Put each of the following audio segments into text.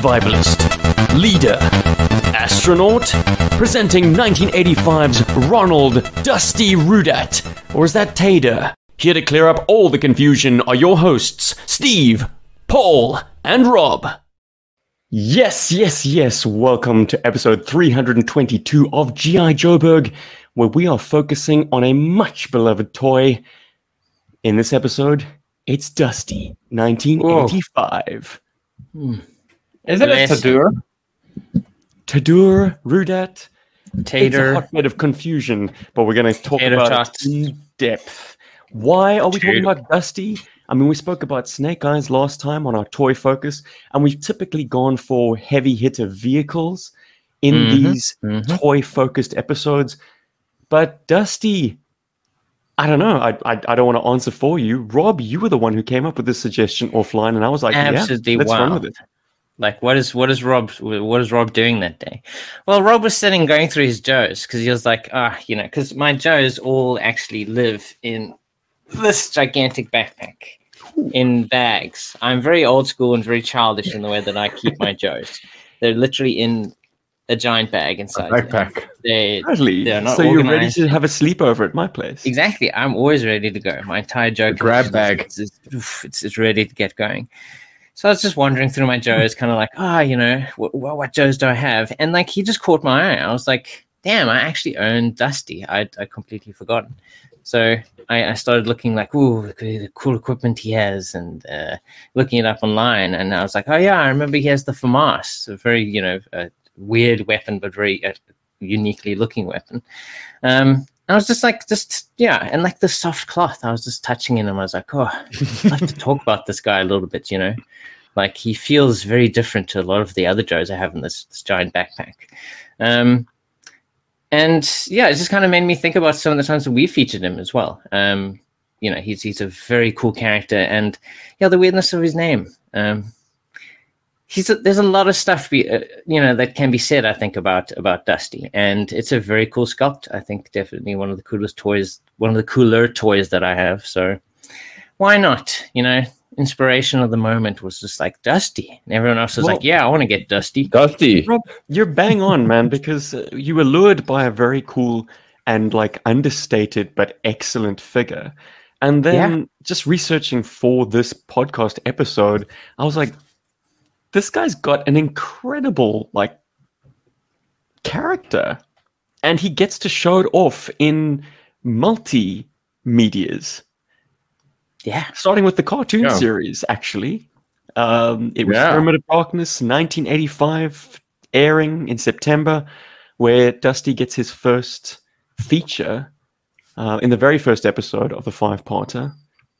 survivalist, leader, astronaut, presenting 1985's Ronald Dusty Rudat, or is that Tader? Here to clear up all the confusion are your hosts, Steve, Paul, and Rob. Yes. Welcome to episode 322 of G.I. Joeberg, where we are focusing on a much beloved toy. In this episode, it's Dusty, 1985. Is it a Tadur? Tadur, Rudat. Tater. It's a hotbed of confusion, but we're going to talk about it in depth. Why are we talking about Dusty? I mean, we spoke about Snake Eyes last time on our toy focus, and we've typically gone for heavy hitter vehicles in these toy-focused episodes. But Dusty, I don't know. I don't want to answer for you. Rob, you were the one who came up with this suggestion offline, and I was like, absolutely, let's run with it. Like, what is Rob doing that day? Well, Rob was sitting going through his Joes because he was like, because my Joes all actually live in this gigantic backpack in bags. I'm very old school and very childish in the way that I keep my Joes. They're literally in a giant bag inside a backpack. They're not so organized. You're ready to have a sleepover at my place. Exactly. I'm always ready to go. My entire Joe grab bag. It's ready to get going. So I was just wandering through my Joes, kind of like, what Joes do I have? And like, he just caught my eye. I was like, damn, I actually own Dusty. I completely forgotten. So I started looking like, the cool equipment he has, and looking it up online. And I was like, oh yeah, I remember he has the FAMAS, a very, weird weapon, but very uniquely looking weapon. I was just like, and like the soft cloth, I was just touching it, and I was like, oh, I'd love to talk about this guy a little bit, Like, he feels very different to a lot of the other Joes I have in this giant backpack. And yeah, it just kind of made me think about some of the times that we featured him as well. He's a very cool character, and the weirdness of his name. There's a lot of stuff that can be said, I think, about Dusty, and it's a very cool sculpt. I think definitely one of the coolest toys, one of the cooler toys that I have. So why not? Inspiration of the moment was just like Dusty, and everyone else was like, yeah, I want to get Dusty. Rob, you're bang on, man, because you were lured by a very cool and like understated but excellent figure. And then just researching for this podcast episode, I was like, this guy's got an incredible like character, and he gets to show it off in multi-medias. Yeah. Starting with the cartoon series, actually. It was Pyramid of Darkness, 1985, airing in September, where Dusty gets his first feature in the very first episode of the 5-parter,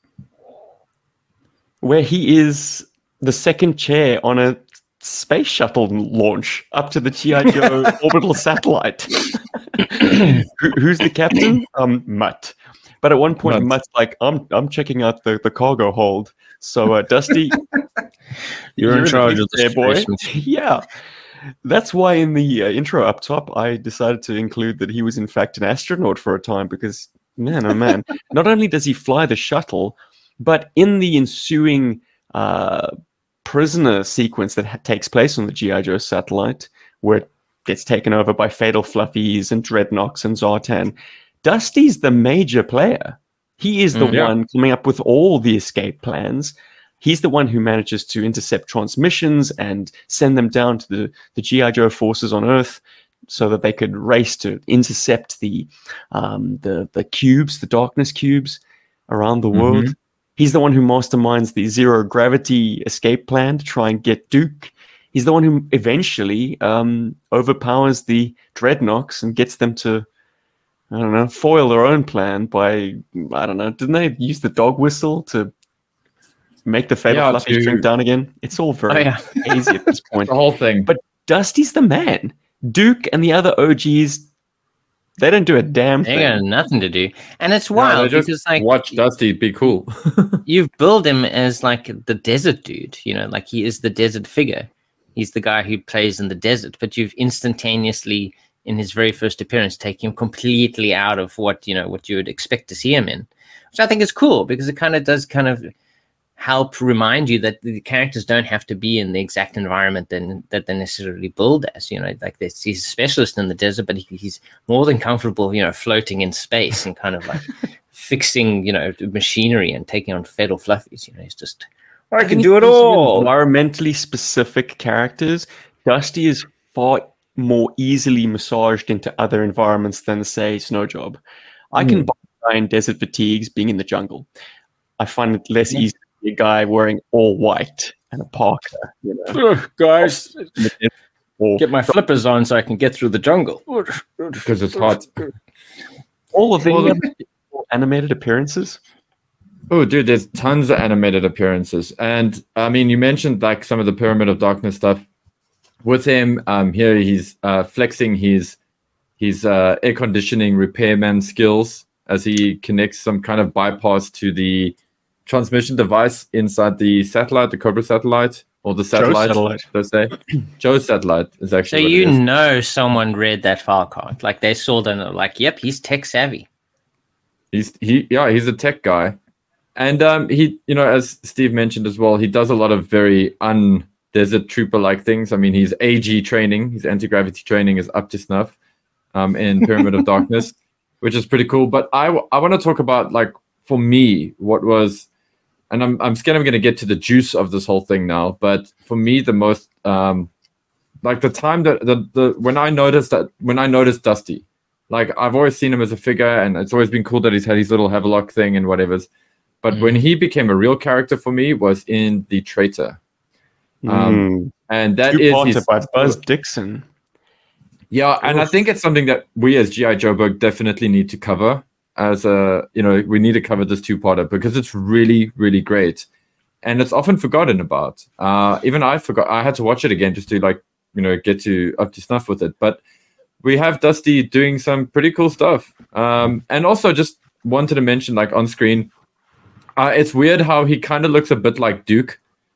where he is the second chair on a space shuttle launch up to the G.I. Joe orbital satellite. Who's the captain? Mutt. But at one point, Mutt's like, I'm checking out the cargo hold. So, Dusty, you're in charge of the boy. Yeah. That's why in the intro up top, I decided to include that he was, in fact, an astronaut for a time, because, man, oh man, not only does he fly the shuttle, but in the ensuing prisoner sequence that takes place on the G.I. Joe satellite, where it gets taken over by Fatal Fluffies and Dreadnoks and Zartan, Dusty's the major player. He is the one coming up with all the escape plans. He's the one who manages to intercept transmissions and send them down to the G.I. Joe forces on Earth so that they could race to intercept the cubes, the darkness cubes around the world. He's the one who masterminds the zero gravity escape plan to try and get Duke. He's the one who eventually overpowers the Dreadnoks and gets them to, foil their own plan by, didn't they use the dog whistle to make the Fatal Fluffy shrink down again? It's all very easy at this point. The whole thing. But Dusty's the man. Duke and the other OGs, they don't do a damn thing. They got nothing to do. And it's wild because, like, watch Dusty be cool. You've built him as like the desert dude, like he is the desert figure. He's the guy who plays in the desert, but you've instantaneously, in his very first appearance, taken him completely out of what you would expect to see him in, which I think is cool because it kind of does help remind you that the characters don't have to be in the exact environment that they necessarily build as. Like this, he's a specialist in the desert, but he's more than comfortable, floating in space and kind of like fixing, machinery and taking on fatal fluffies. He's just, I can do it all. Environmentally specific characters, Dusty is far more easily massaged into other environments than, say, Snowjob. I can buy in desert fatigues being in the jungle. I find it less easy to be a guy wearing all white and a parka. Guys, get my flippers on so I can get through the jungle. Because it's hot. All of the animated appearances. Oh, dude, there's tons of animated appearances. And, I mean, you mentioned, like, some of the Pyramid of Darkness stuff. With him, here he's flexing his air conditioning repairman skills as he connects some kind of bypass to the transmission device inside the satellite, the Cobra satellite, or the satellite, let's say. Joe's satellite is actually. So someone read that file card, like they saw them, like, yep, he's tech savvy. He's a tech guy, and he, as Steve mentioned as well, he does a lot of very desert trooper like things. I mean, his AG training, his anti-gravity training is up to snuff in Pyramid of Darkness, which is pretty cool. But I want to talk about, like, for me, what was, and I'm scared I'm going to get to the juice of this whole thing now, but for me, the most, like, the time that when I noticed Dusty, like, I've always seen him as a figure, and it's always been cool that he's had his little Havelock thing and whatever's. But when he became a real character for me was in The Traitor. And that is by Buzz Dixon. Yeah, and I think it's something that we as G.I. Joburg definitely need to cover. As we need to cover this two-parter because it's really, really great, and it's often forgotten about. Even I forgot. I had to watch it again just to get up to snuff with it. But we have Dusty doing some pretty cool stuff, and also just wanted to mention, like, on screen, it's weird how he kind of looks a bit like Duke.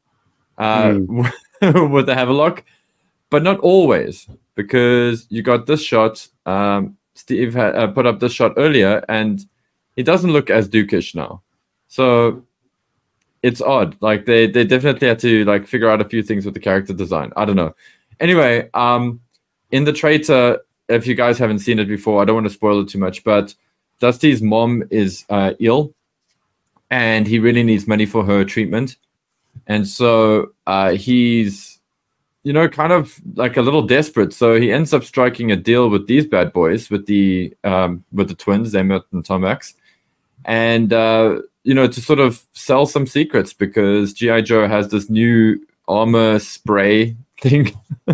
With the Havelock, but not always, because you got this shot. Steve had put up this shot earlier, and he doesn't look as Dukish now. So it's odd. Like they definitely had to, like, figure out a few things with the character design. I don't know. Anyway, in The Traitor, if you guys haven't seen it before, I don't want to spoil it too much, but Dusty's mom is ill, and he really needs money for her treatment. And so he's, kind of like a little desperate. So he ends up striking a deal with these bad boys, with the twins, Emmett and Tomax, and to sort of sell some secrets, because G.I. Joe has this new armor spray thing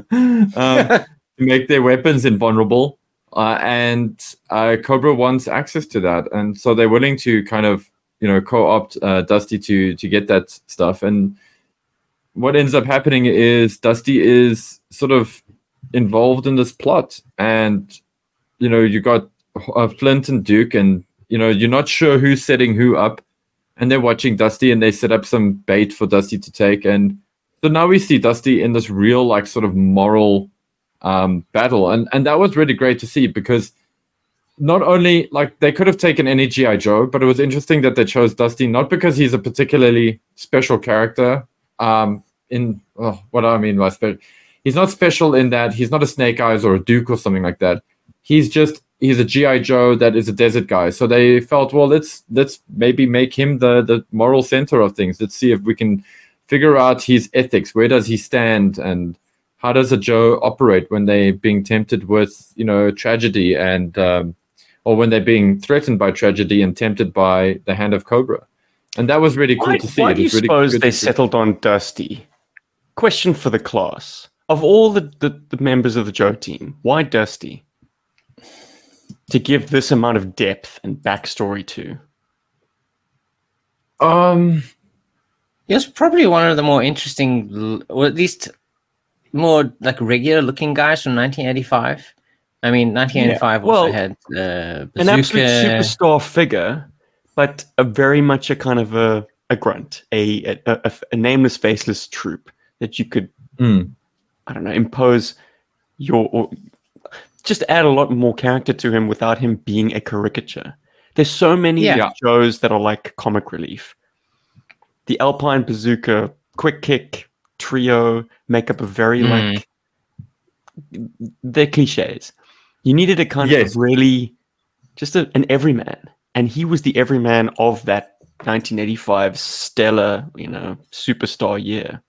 to make their weapons invulnerable, and Cobra wants access to that, and so they're willing to kind of co-opt Dusty to get that stuff. And what ends up happening is Dusty is sort of involved in this plot, and you got Flint and Duke, and you're not sure who's setting who up, and they're watching Dusty, and they set up some bait for Dusty to take. And so now we see Dusty in this real, like, sort of moral battle, and that was really great to see, because not only, like, they could have taken any G.I. Joe, but it was interesting that they chose Dusty, not because he's a particularly special character. What I mean by special, he's not special in that he's not a Snake Eyes or a Duke or something like that. He's a G.I. Joe that is a desert guy. So they felt, well, let's maybe make him the moral center of things. Let's see if we can figure out his ethics. Where does he stand, and how does a Joe operate when they're being tempted with tragedy, and or when they're being threatened by tragedy and tempted by the hand of Cobra. And that was really cool to see. Why do you suppose they settled on Dusty? Question for the class. Of all the members of the Joe team, why Dusty? To give this amount of depth and backstory to? He was probably one of the more interesting, or at least more, like, regular-looking guys from 1985. I mean, 1985 also had Bazooka. An absolute superstar figure, but a very much a kind of a grunt, a nameless, faceless troop that you could, I don't know, impose or just add a lot more character to him without him being a caricature. There's so many shows that are like comic relief. the Alpine Bazooka quick kick trio make up a very like they're cliches. You needed a kind of really just an everyman, and he was the everyman of that 1985 stellar, superstar year.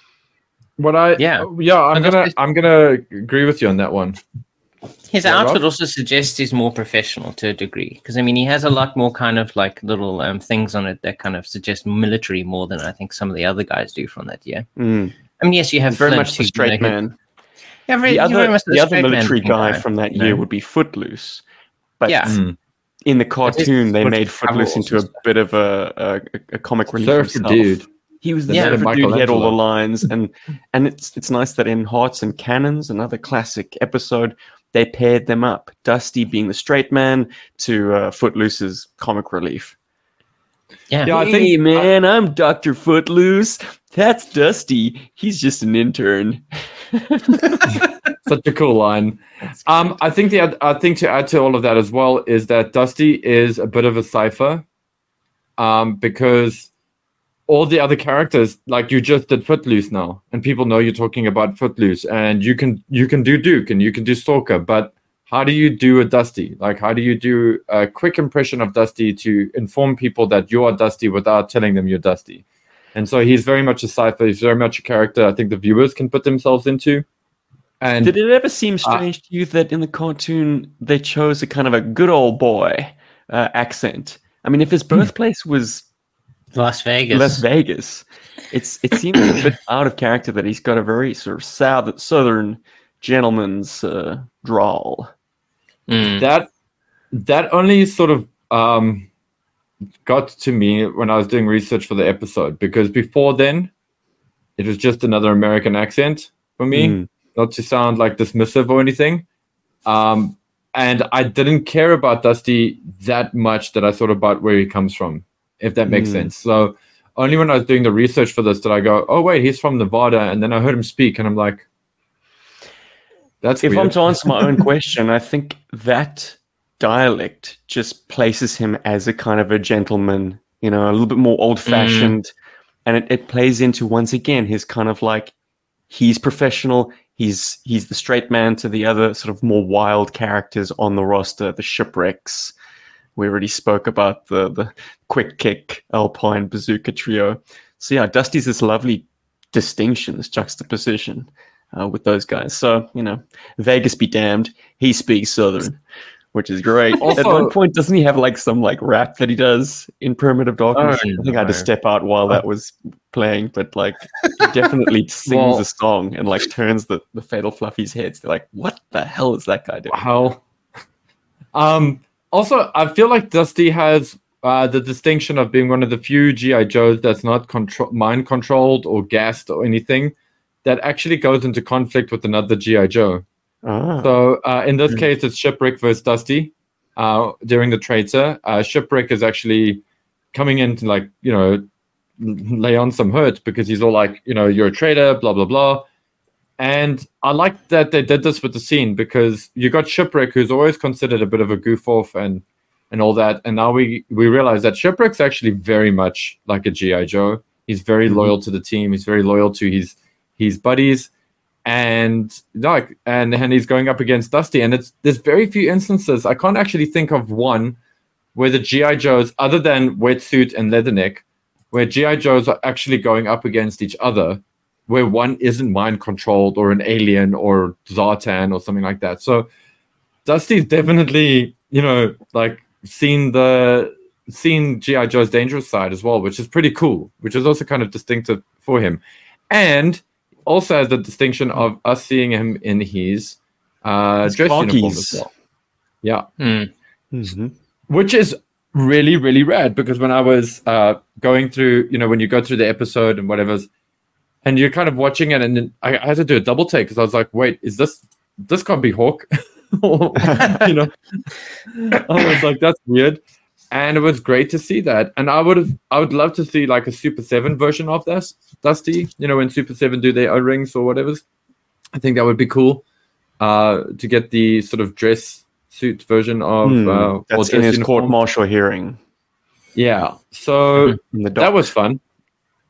I'm gonna agree with you on that one. His outfit also suggests he's more professional to a degree, because I mean he has a lot more kind of like little things on it that kind of suggest military more than I think some of the other guys do from that year. I mean, yes, you have very Flint, much the straight man. Yeah, the other military guy from that year would be Footloose, but in the cartoon they made Footloose into a bit of a comic relief himself. Dude. He was the surfer dude. He had all the lines, and it's nice that in Hearts and Cannons, another classic episode, they paired them up. Dusty being the straight man to Footloose's comic relief. Yeah, hey, man, I'm Dr. Footloose. That's Dusty. He's just an intern. Such a cool line. I think the thing to add to all of that as well is that Dusty is a bit of a cipher, because all the other characters, like you just did Footloose now, and people know you're talking about Footloose, and you can do Duke and you can do Stalker, but how do you do a Dusty? Like, how do you do a quick impression of Dusty to inform people that you are Dusty without telling them you're Dusty? And so he's very much a cipher. He's very much a character I think the viewers can put themselves into. And did it ever seem strange to you that in the cartoon they chose a kind of a good old boy accent? I mean, if his birthplace was Las Vegas, it seems a bit out of character that he's got a very sort of southern gentleman's drawl. That only sort of got to me when I was doing research for the episode, because before then it was just another American accent for me, not to sound like dismissive or anything. And I didn't care about Dusty that much that I thought about where he comes from, if that makes sense. So only when I was doing the research for this did I go, oh wait, he's from Nevada, and then I heard him speak and I'm like, that's if weird. I'm to answer my own question, I think that dialect just places him as a kind of a gentleman, a little bit more old-fashioned, and it plays into, once again, his kind of like, he's professional, he's the straight man to the other sort of more wild characters on the roster, the Shipwrecks. We already spoke about the quick kick Alpine Bazooka trio. So yeah, Dusty's this lovely distinction, this juxtaposition with those guys. So, Vegas be damned, he speaks Southern, which is great. Also, at one point, doesn't he have like some like rap that he does in Primitive Darkness? I think I had to step out while that was playing, but like he definitely sings a song and like turns the Fatal Fluffies' heads. They're like, what the hell is that guy doing? Wow. Also, I feel like Dusty has the distinction of being one of the few G.I. Joes that's not mind controlled or gassed or anything, that actually goes into conflict with another G.I. Joe. So in this case, it's Shipwreck versus Dusty during the traitor. Shipwreck is actually coming in to like, lay on some hurt because he's all like, you're a traitor, blah, blah, blah. And I like that they did this with the scene, because you got Shipwreck, who's always considered a bit of a goof off and all that. And now we realize that Shipwreck's actually very much like a G.I. Joe. He's very loyal to the team. He's very loyal to his buddies. And he's going up against Dusty. And there's very few instances. I can't actually think of one where the G.I. Joes, other than Wetsuit and Leatherneck, where G.I. Joes are actually going up against each other, where one isn't mind controlled or an alien or Zartan or something like that. So Dusty's definitely, like seen G.I. Joe's dangerous side as well, which is pretty cool, which is also kind of distinctive for him. And also has the distinction of us seeing him in his dress uniform as well. Yeah. Which is really, really rad, because when I was going through, when you go through the episode and whatever, and you're kind of watching it, and I had to do a double take because I was like, wait, is this can't be Hawk? I was like, that's weird. And it was great to see that. And I would love to see like a Super 7 version of this Dusty, when Super 7 do their O-rings or whatever. I think that would be cool to get the sort of dress suit version of that's in his court-martial hearing. Yeah. So that was fun.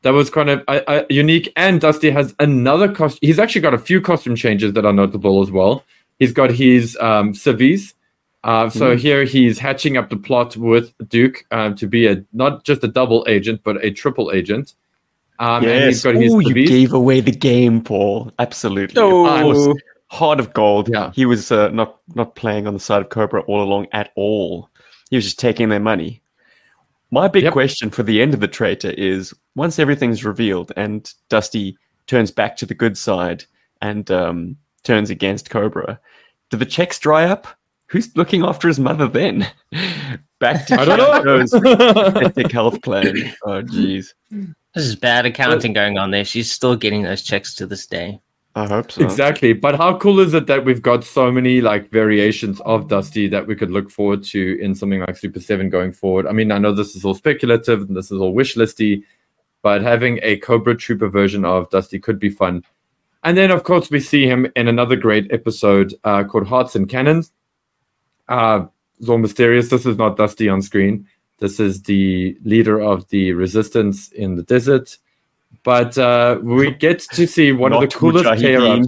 that was kind of unique. And Dusty has another costume. He's actually got a few costume changes that are notable as well. He's got his civvies. So here he's hatching up the plot with Duke to be not just a double agent, but a triple agent. And he's got his you gave away the game, Paul. Absolutely. Of course, Heart of Gold. Yeah. He was not playing on the side of Cobra all along at all. He was just taking their money. My big question for the end of the traitor is, once everything's revealed and Dusty turns back to the good side and turns against Cobra, do the checks dry up? Who's looking after his mother then? Back to I don't know. Pathetic health plan. Oh, jeez. This is bad accounting going on there. She's still getting those checks to this day. I hope so. Exactly. But how cool is it that we've got so many like variations of Dusty that we could look forward to in something like Super 7 going forward? I mean, I know this is all speculative and this is all wish listy, but having a Cobra Trooper version of Dusty could be fun. And then, of course, we see him in another great episode called Hearts and Cannons. It's all mysterious. This is not Dusty on screen. This is the leader of the resistance in the desert. But we get to see one of the coolest pair-ups.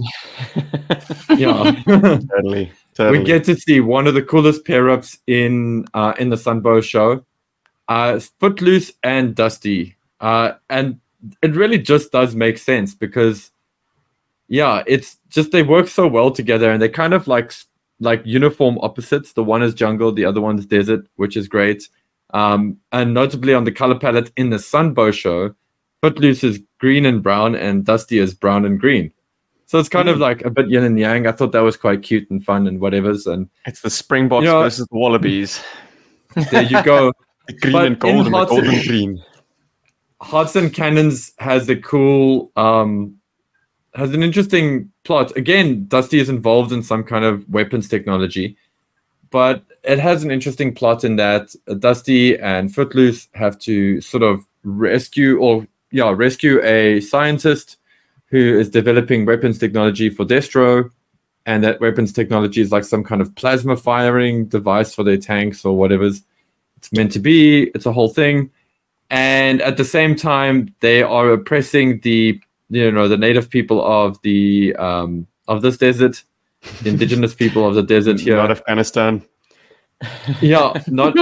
Yeah. Totally. We get to see one of the coolest pair-ups in the Sunbow show. Footloose and Dusty. And it really just does make sense because, yeah, it's just they work so well together and they kind of like uniform opposites. The one is jungle, the other one's desert, which is great. And notably on the color palette in the Sunbow show, Footloose is green and brown and Dusty is brown and green. So it's kind of like a bit yin and yang. I thought that was quite cute and fun and whatever's. And it's the Springboks versus the Wallabies. There you go. The green and gold and the gold and green. Hearts and Cannons has a cool, has an interesting plot. Again, Dusty is involved in some kind of weapons technology, but it has an interesting plot in that Dusty and Footloose have to sort of rescue a scientist who is developing weapons technology for Destro, and that weapons technology is like some kind of plasma firing device for their tanks or whatever it's meant to be. It's a whole thing. And at the same time, they are oppressing the native people of this desert, the indigenous people of the desert here. Not Afghanistan. Not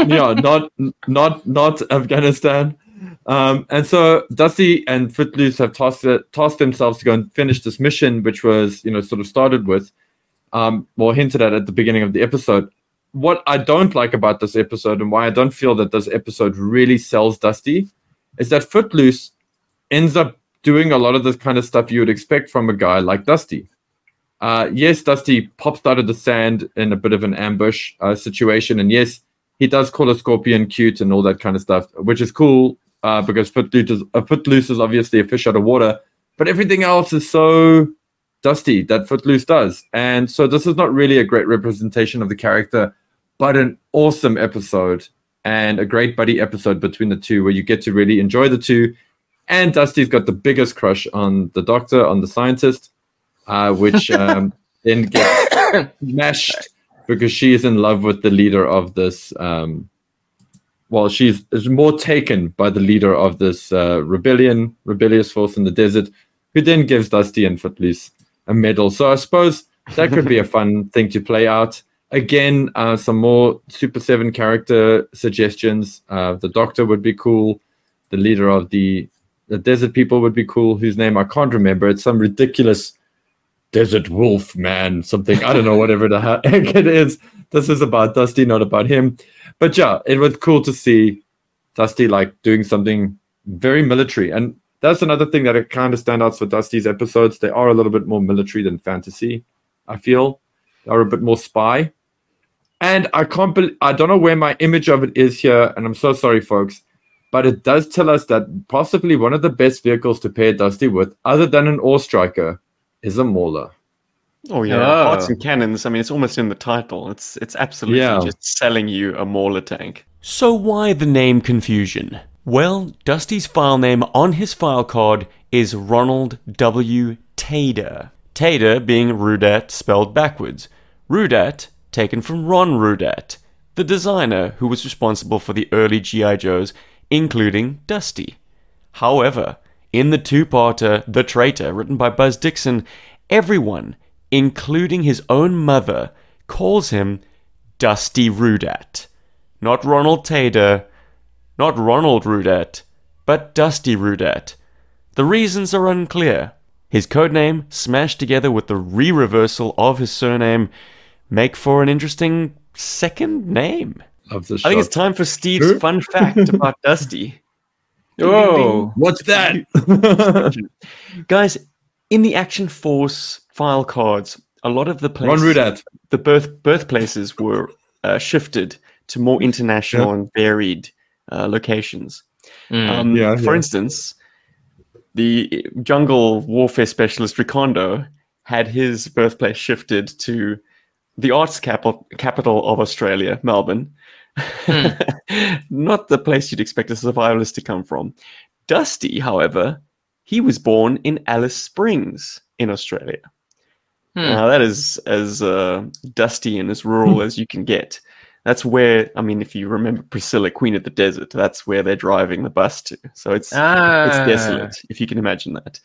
Afghanistan. And so Dusty and Footloose have tasked themselves to go and finish this mission, which was, sort of started with, hinted at the beginning of the episode. What I don't like about this episode and why I don't feel that this episode really sells Dusty is that Footloose ends up doing a lot of this kind of stuff you would expect from a guy like Dusty. Yes, Dusty pops out of the sand in a bit of an ambush situation. And yes, he does call a scorpion cute and all that kind of stuff, which is cool because Footloose is obviously a fish out of water. But everything else is so Dusty that Footloose does. And so this is not really a great representation of the character, but an awesome episode and a great buddy episode between the two where you get to really enjoy the two. And Dusty's got the biggest crush on the doctor, on the scientist, which then gets smashed because she is in love with the leader of this. She's more taken by the leader of this rebellious force in the desert, who then gives Dusty and Footloose a medal. So I suppose that could be a fun thing to play out. Again, some more Super 7 character suggestions. The Doctor would be cool. The leader of the desert people would be cool, whose name I can't remember. It's some ridiculous desert wolf man, something. I don't know, whatever the heck it is. This is about Dusty, not about him. But yeah, it was cool to see Dusty like doing something very military. And that's another thing that kind of stands out for Dusty's episodes. They are a little bit more military than fantasy, I feel. They are a bit more spy. And I don't know where my image of it is here, and I'm so sorry, folks, but it does tell us that possibly one of the best vehicles to pair Dusty with, other than an ore striker, is a mauler. Oh yeah, Hearts and Cannons. I mean, it's almost in the title. It's absolutely just selling you a mauler tank. So why the name confusion? Well, Dusty's file name on his file card is Ronald W. Tader. Tader being Rudat spelled backwards. Rudat taken from Ron Rudat, the designer who was responsible for the early G.I. Joes, including Dusty. However, In the two-parter, The Traitor, written by Buzz Dixon, everyone, including his own mother, calls him Dusty Rudat. Not Ronald Tader, not Ronald Rudat, but Dusty Rudat. The reasons are unclear. His codename, smashed together with the re-reversal of his surname, make for an interesting second name. Love this I think it's shot. time for Steve's fun fact about Dusty. Whoa. What's that? Guys, in the Action Force file cards, a lot of the Ron places, Rudat. the birthplaces were shifted to more international and varied locations. For instance, the jungle warfare specialist Ricondo had his birthplace shifted to the arts capital of Australia, Melbourne. Not the place you'd expect a survivalist to come from. Dusty, however, he was born in Alice Springs in Australia. Now, that is as dusty and as rural as you can get. That's where, I mean, if you remember Priscilla, Queen of the Desert, that's where they're driving the bus to. So it's desolate, if you can imagine that.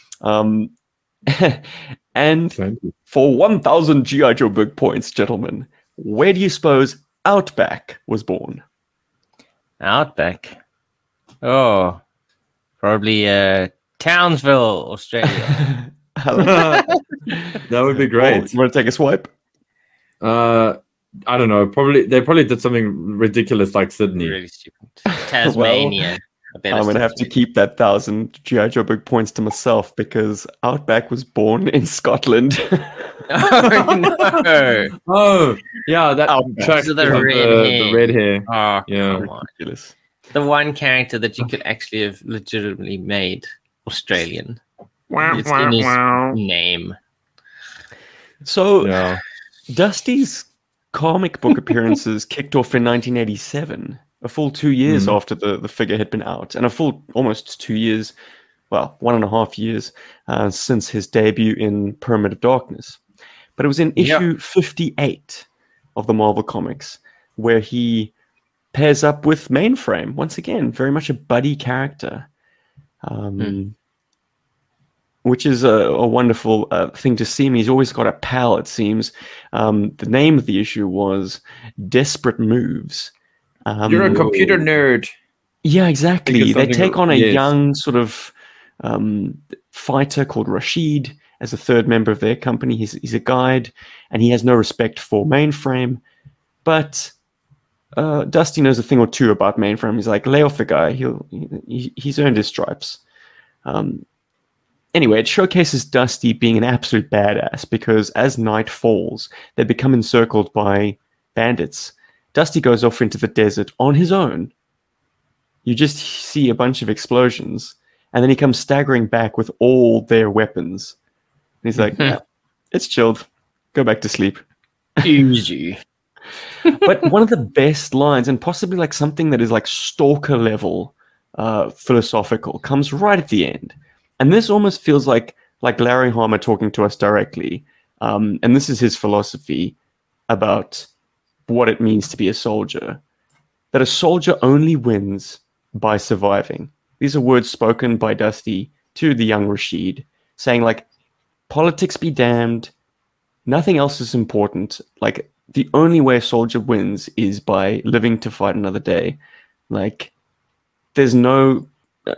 And for 1,000 G.I. Joe book points, gentlemen, where do you suppose Outback was born? Outback. Oh, probably Townsville, Australia. That would be great. You want to take a swipe? I don't know. They probably did something ridiculous like Sydney. Really stupid. Tasmania. I'm going to have to keep that 1,000 G.I. Joe book points to myself because Outback was born in Scotland. Oh, no. Oh, yeah, that tracks So the red hair. Oh, Yeah. come on. Ridiculous. The one character that you could actually have legitimately made Australian. It's in his name. So, Yeah. Dusty's comic book appearances kicked off in 1987, a full 2 years after the figure had been out, and a full almost 2 years, well, 1.5 years since his debut in Pyramid of Darkness. But it was in issue 58 of the Marvel Comics where he pairs up with Mainframe, once again, very much a buddy character. Which is a wonderful thing to see. He's always got a pal, it seems. The name of the issue was Desperate Moves. You're a computer nerd. Yeah, exactly. They something- take on a yes. young sort of fighter called Rashid as a third member of their company. He's a guide, and he has no respect for Mainframe. But Dusty knows a thing or two about Mainframe. He's like, lay off the guy. He's earned his stripes. Anyway, it showcases Dusty being an absolute badass because as night falls, they become encircled by bandits. Dusty goes off into the desert on his own. You just see a bunch of explosions, and then he comes staggering back with all their weapons. And he's like, yeah, it's chilled. Go back to sleep. Easy. But one of the best lines, and possibly like something that is like Stalker level philosophical, comes right at the end. And this almost feels like Larry Hama talking to us directly. And this is his philosophy about what it means to be a soldier. That a soldier only wins by surviving. These are words spoken by Dusty to the young Rashid, saying like, politics be damned, nothing else is important. Like, the only way a soldier wins is by living to fight another day. Like, there's no...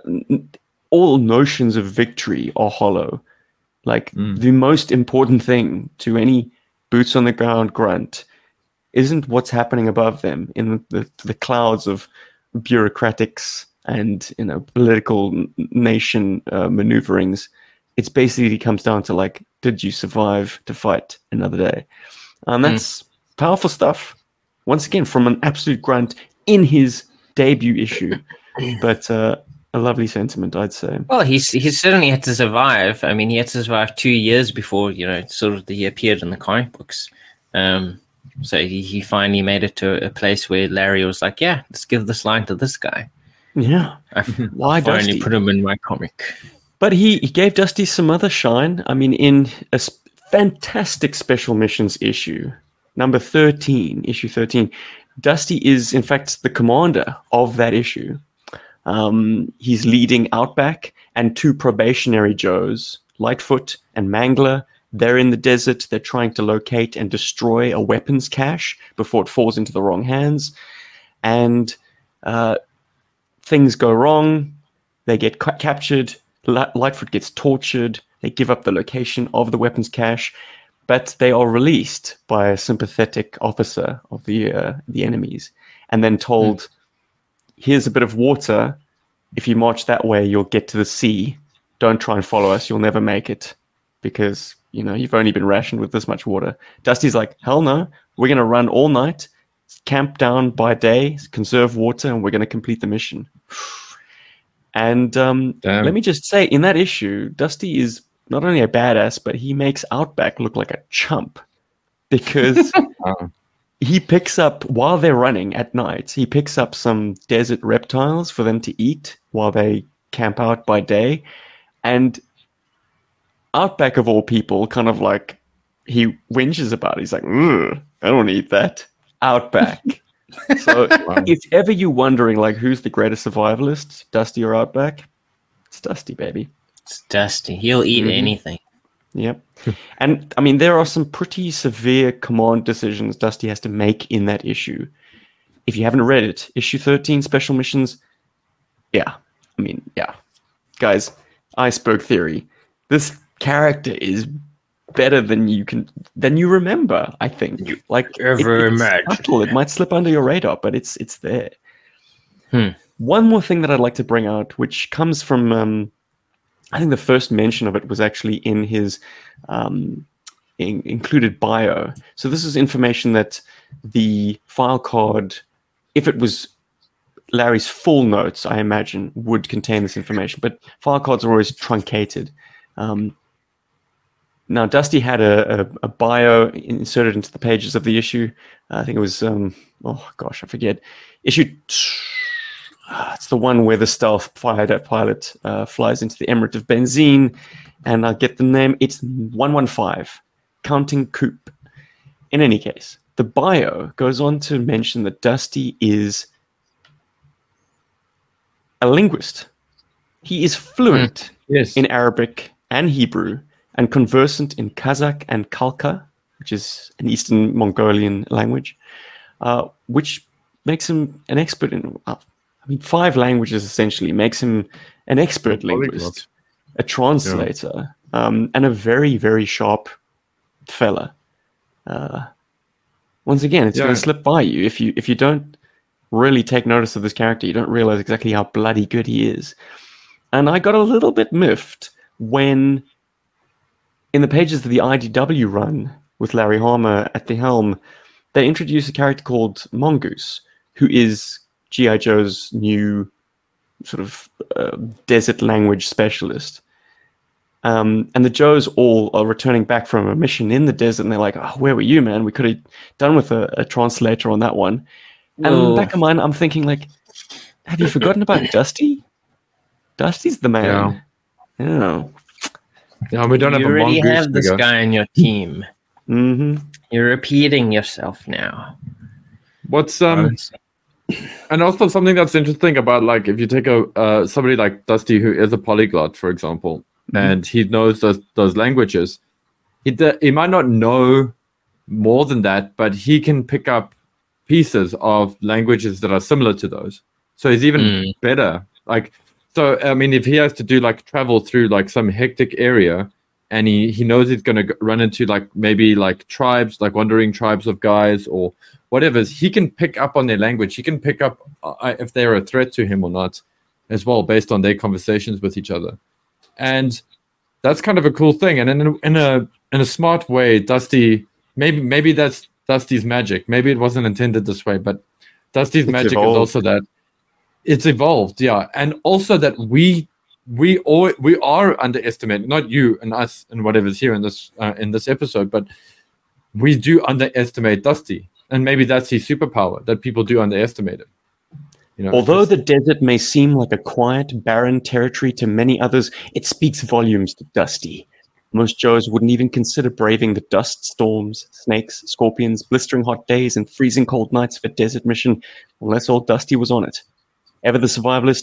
all notions of victory are hollow. Like, the most important thing to any boots on the ground grunt isn't what's happening above them in the clouds of bureaucratics and, you know, political nation maneuverings. It's basically comes down to like, did you survive to fight another day? That's powerful stuff. Once again, from an absolute grunt in his debut issue, but a lovely sentiment, I'd say. Well, he certainly had to survive. I mean, he had to survive 2 years before, you know, sort of he appeared in the comic books. So he finally made it to a place where Larry was like, yeah, let's give this line to this guy. Yeah. Why I finally Dusty? put him in my comic. But he gave Dusty some other shine. I mean, in a fantastic special missions issue, number 13, issue 13, Dusty is, in fact, the commander of that issue. He's leading Outback and 2 probationary Joes, Lightfoot and Mangler. They're in the desert. They're trying to locate and destroy a weapons cache before it falls into the wrong hands. And things go wrong. They get captured. Lightfoot gets tortured. They give up the location of the weapons cache, but they are released by a sympathetic officer of the enemies, and then told, "Here's a bit of water. If you march that way, you'll get to the sea. Don't try and follow us. You'll never make it because you've only been rationed with this much water." Dusty's like, "Hell no! We're going to run all night, camp down by day, conserve water, and we're going to complete the mission." And let me just say, in that issue, Dusty is not only a badass, but he makes Outback look like a chump because he picks up, while they're running at night, he picks up some desert reptiles for them to eat while they camp out by day. And Outback, of all people, kind of like, he whinges about it. He's like, I don't want to eat that. Outback. So if ever you're wondering, like, who's the greatest survivalist, Dusty or Outback, it's Dusty, baby. It's Dusty. He'll eat anything. Yep. And, I mean, there are some pretty severe command decisions Dusty has to make in that issue. If you haven't read it, issue 13, Special Missions, yeah. Guys, Iceberg Theory. This character is better than you remember, I think. Like, it's subtle. It might slip under your radar, but it's there. One more thing that I'd like to bring out, which comes from I think the first mention of it was actually in his included bio. So this is information that the file card, if it was Larry's full notes, I imagine, would contain this information. But file cards are always truncated. Now, Dusty had a bio inserted into the pages of the issue. I think it was, I forget. Issue... it's the one where the stealth fighter pilot flies into the Emirate of Benzine, and I'll get the name. It's 115, Counting Coop. In any case, the bio goes on to mention that Dusty is a linguist. He is fluent in Arabic and Hebrew, and conversant in Kazakh and Khalkha, which is an Eastern Mongolian language, which makes him an expert in... 5 languages essentially makes him an expert linguist, a translator, and a very, very sharp fella. Once again, it's going to slip by you if you don't really take notice of this character. You don't realize exactly how bloody good he is. And I got a little bit miffed when, in the pages of the IDW run with Larry Hama at the helm, they introduce a character called Mongoose, who is G.I. Joe's new sort of desert language specialist. And the Joes all are returning back from a mission in the desert, and they're like, "Oh, where were you, man? We could have done with a translator on that one." And in the back of mine, I'm thinking, like, have you forgotten about Dusty? Dusty's the man. Yeah, we don't have a You already mongoose have this figure. guy on your team. Mm-hmm. You're repeating yourself now. What's Honestly. and also something that's interesting about, like, if you take somebody like Dusty who is a polyglot, for example, and he knows those languages, he might not know more than that, but he can pick up pieces of languages that are similar to those. So he's even better. Like, so I mean, if he has to do like travel through like some hectic area, and he knows he's going to run into like maybe like tribes, like wandering tribes of guys or whatever, he can pick up on their language. He can pick up if they're a threat to him or not as well, based on their conversations with each other. And that's kind of a cool thing. And in a smart way, Dusty, maybe that's Dusty's magic. Maybe it wasn't intended this way, but Dusty's magic is also that it's evolved. Yeah. And also that we are underestimating, not you and us and whatever's here in this episode, but we do underestimate Dusty. And maybe that's his superpower, that people do underestimate him. Although the desert may seem like a quiet, barren territory to many others, it speaks volumes to Dusty. Most Joes wouldn't even consider braving the dust storms, snakes, scorpions, blistering hot days, and freezing cold nights of a desert mission unless old Dusty was on it. Ever the survivalist,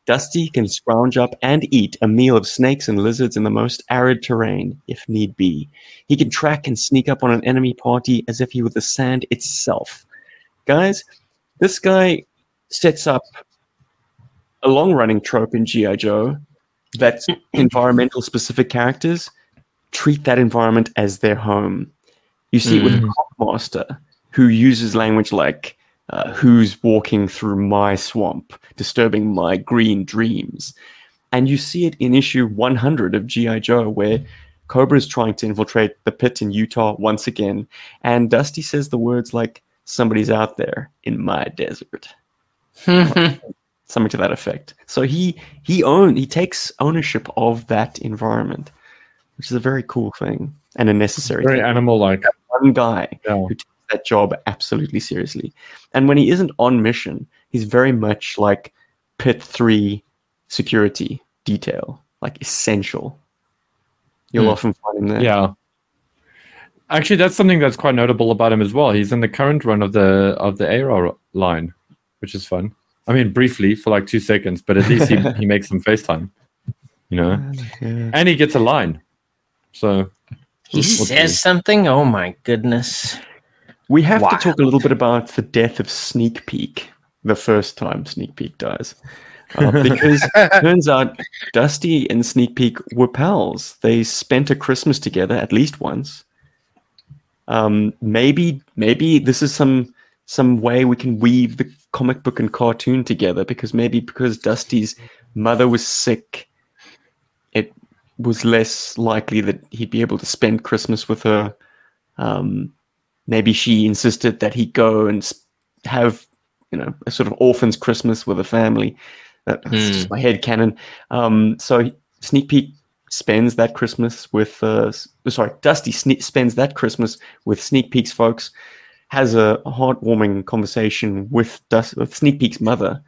Dusty can scrounge up and eat a meal of snakes and lizards in the most arid terrain, if need be. He can track and sneak up on an enemy party as if he were the sand itself. Guys, this guy sets up a long-running trope in G.I. Joe that environmental specific characters treat that environment as their home. You see it with the Cockmaster, who uses language like, who's walking through my swamp, disturbing my green dreams. And you see it in issue 100 of G.I. Joe, where Cobra is trying to infiltrate the pit in Utah once again. And Dusty says the words like, somebody's out there in my desert. Something to that effect. So he takes ownership of that environment, which is a very cool thing and a necessary Very thing. animal-like. One guy Yeah. who takes that job absolutely seriously. And when he isn't on mission, he's very much like Pit 3 security detail, like essential. You'll often find him there. Yeah. Actually, that's something that's quite notable about him as well. He's in the current run of the ARA line, which is fun. I mean, briefly for like 2 seconds, but at least he makes some FaceTime, you know. Yeah. And he gets a line. So He says something. Oh my goodness! We have Wow. to talk a little bit about the death of Sneak Peek, the first time Sneak Peek dies. Because it turns out Dusty and Sneak Peek were pals. They spent a Christmas together at least once. Maybe this is some way we can weave the comic book and cartoon together, because Dusty's mother was sick, it was less likely that he'd be able to spend Christmas with her. Maybe she insisted that he go and have, a sort of orphan's Christmas with a family. That's just my head canon. So Sneak Peek spends that Christmas with, Dusty spends that Christmas with Sneak Peek's folks, has a heartwarming conversation with Sneak Peek's mother.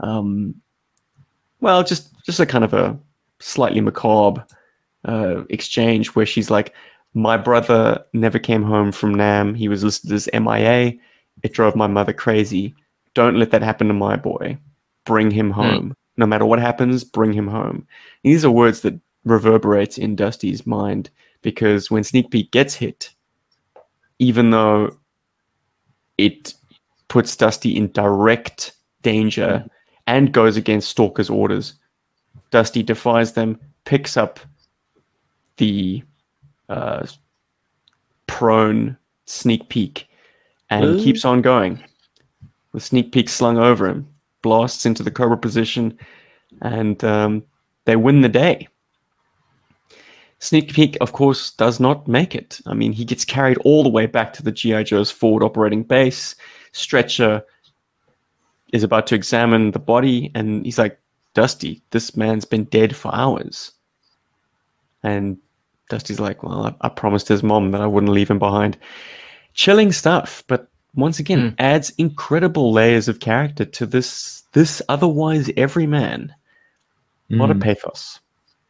Well, just a kind of a slightly macabre exchange where she's like, my brother never came home from Nam. He was listed as MIA. It drove my mother crazy. Don't let that happen to my boy. Bring him home. No matter what happens, bring him home. These are words that reverberate in Dusty's mind, because when Sneak Peek gets hit, even though it puts Dusty in direct danger and goes against Stalker's orders, Dusty defies them, picks up the prone Sneak Peek, and keeps on going. With Sneak Peek slung over him, blasts into the Cobra position, and they win the day. Sneak Peek, of course, does not make it. I mean, he gets carried all the way back to the G.I. Joe's forward operating base. Stretcher is about to examine the body, and he's like, Dusty, this man's been dead for hours. And Dusty's like, well, I promised his mom that I wouldn't leave him behind. Chilling stuff, but once again, adds incredible layers of character to this otherwise everyman. A lot of pathos.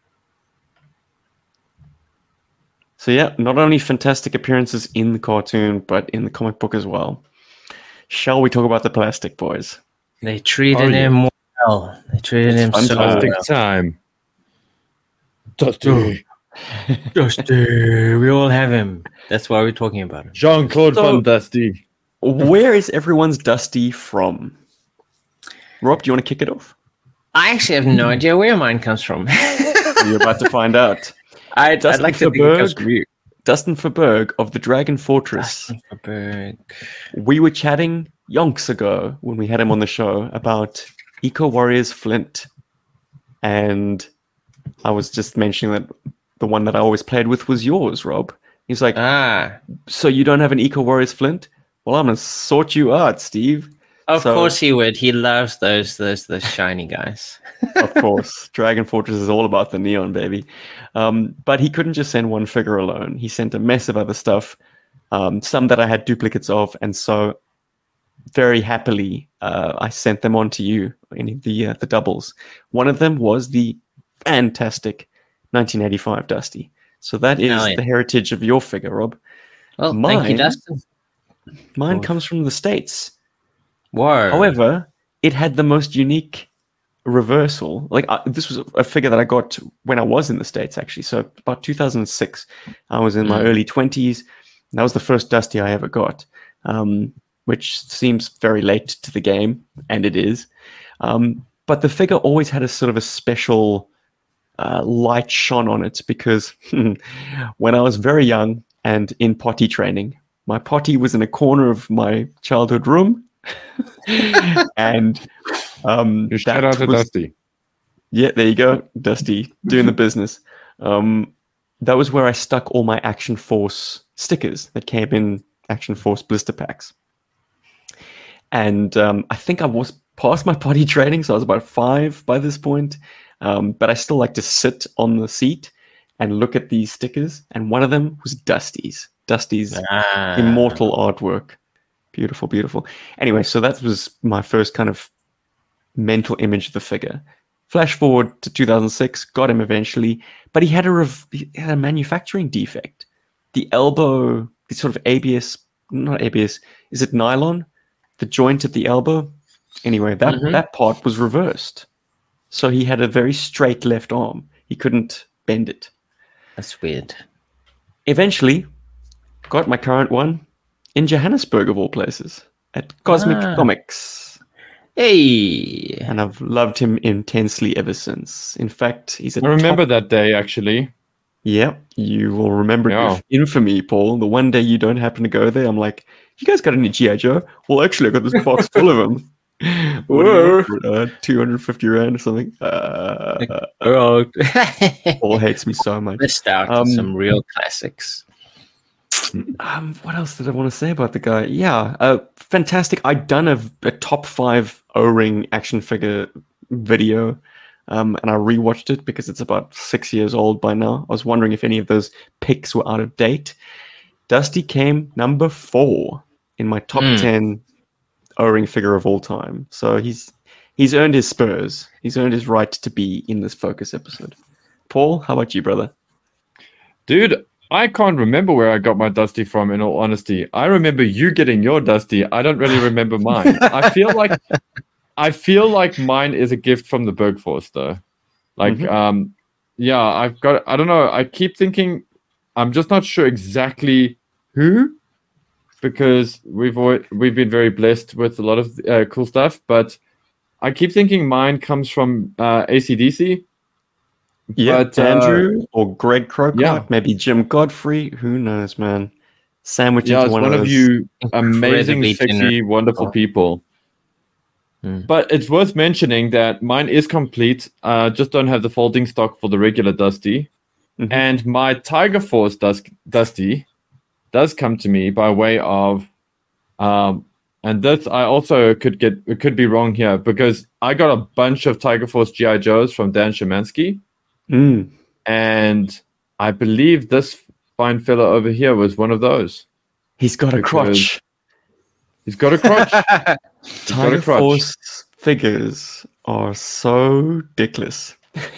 So yeah, not only fantastic appearances in the cartoon, but in the comic book as well. Shall we talk about the Plastic Boys? They treated him well. They treated him so Fantastic well. time. Dusty. Dusty, we all have him. That's why we're talking about him. Jean-Claude Van Dusty. Where is everyone's Dusty from? Rob, do you want to kick it off? I actually have no idea where mine comes from. You're about to find out. I'd like to think it comes from you. Dustin Verberg of the Dragon Fortress. We were chatting yonks ago when we had him on the show about Eco Warriors Flint. And I was just mentioning that the one that I always played with was yours, Rob. He's like, so you don't have an Eco Warriors Flint? Well, I'm going to sort you out, Steve. Of course he would. He loves those shiny guys. Of course. Dragon Fortress is all about the neon, baby. But he couldn't just send one figure alone. He sent a mess of other stuff, some that I had duplicates of. And so very happily, I sent them on to you in the doubles. One of them was the fantastic 1985 Dusty. So that is the heritage of your figure, Rob. Well, thank you, Dustin. Mine comes from the States. Whoa. However, it had the most unique reversal. Like this was a figure that I got when I was in the States, actually. So about 2006, I was in my early 20s. That was the first Dusty I ever got, which seems very late to the game, and it is. But the figure always had a sort of a special light shone on it because when I was very young and in potty training, my potty was in a corner of my childhood room. And You shout out to Dusty. Yeah, there you go, Dusty, doing the business. That was where I stuck all my Action Force stickers that came in Action Force blister packs. And I think I was past my potty training, so I was about 5 by this point. But I still like to sit on the seat and look at these stickers. And one of them was Dusty's immortal artwork. Beautiful, beautiful. Anyway, so that was my first kind of mental image of the figure. Flash forward to 2006, got him eventually, but he had a manufacturing defect. The elbow, the sort of not ABS, is it nylon? The joint at the elbow? Anyway, that part was reversed. So he had a very straight left arm. He couldn't bend it. That's weird. Eventually, got my current one in Johannesburg, of all places, at Cosmic Comics. Hey! And I've loved him intensely ever since. In fact, he's I remember that day, actually. Yeah, you will remember it with infamy, Paul. The one day you don't happen to go there, I'm like, you guys got any G.I. Joe? Well, actually, I got this box full of them. 250 rand or something. Paul hates me so much. Missed out on some real classics. What else did I want to say about the guy? Yeah, fantastic. I'd done a top 5 O-ring action figure video, and I rewatched it because it's about 6 years old by now. I was wondering if any of those pics were out of date. Dusty came number 4 in my top 10 O-ring figure of all time. So he's earned his spurs. He's earned his right to be in this Focus episode. Paul, how about you, brother? Dude, I can't remember where I got my Dusty from, in all honesty. I remember you getting your Dusty. I don't really remember mine. I feel like mine is a gift from the Bergforce, though. Like, I don't know. I keep thinking, I'm just not sure exactly who, because we've been very blessed with a lot of cool stuff, but I keep thinking mine comes from AC/DC. Yeah, but, Andrew or Greg Crocott, maybe Jim Godfrey. Who knows, man? Sandwich into one of you amazing, sexy, wonderful people. But it's worth mentioning that mine is complete. Just don't have the folding stock for the regular Dusty. And my Tiger Force Dusty does come to me by way of, and this I also could be wrong here, because I got a bunch of Tiger Force G.I. Joes from Dan Szymanski. And I believe this fine fella over here was one of those. He's got a crotch. He's got a crotch. Tiger Force figures are so dickless.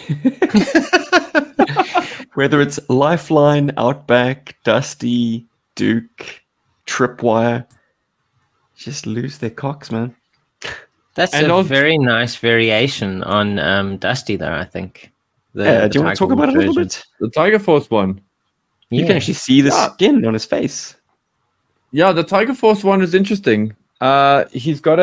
Whether it's Lifeline, Outback, Dusty, Duke, Tripwire, just lose their cocks, man. That's a very nice variation on Dusty, though, I think. Do you want to talk about it a little bit? The Tiger Force one. You can actually see the skin on his face. Yeah, the Tiger Force one is interesting. He's got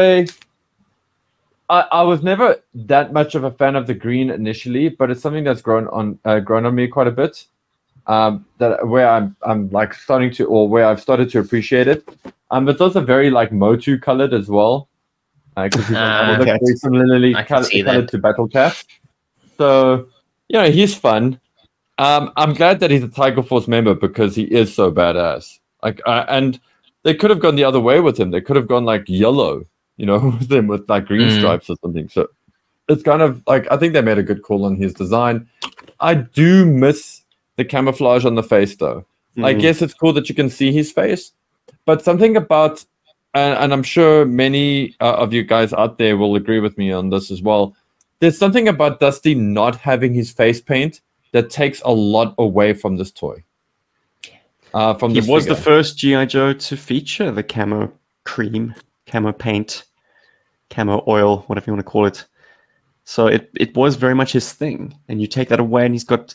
I was never that much of a fan of the green initially, but it's something that's grown on me quite a bit. Where I'm like starting to, or where I've started to appreciate it. It's also very like Motu colored as well, because he's very similarly colored to Battle Cat. So he's fun. I'm glad that he's a Tiger Force member because he is so badass. Like, and they could have gone the other way with him. They could have gone like yellow, with him with like green stripes or something. So it's kind of like, I think they made a good call on his design. I do miss the camouflage on the face, though. I guess it's cool that you can see his face, but something about, and I'm sure many of you guys out there will agree with me on this as well. There's something about Dusty not having his face paint that takes a lot away from this toy. He was the first G.I. Joe to feature the camo cream, camo paint, camo oil, whatever you want to call it. So it was very much his thing. And you take that away, and he's got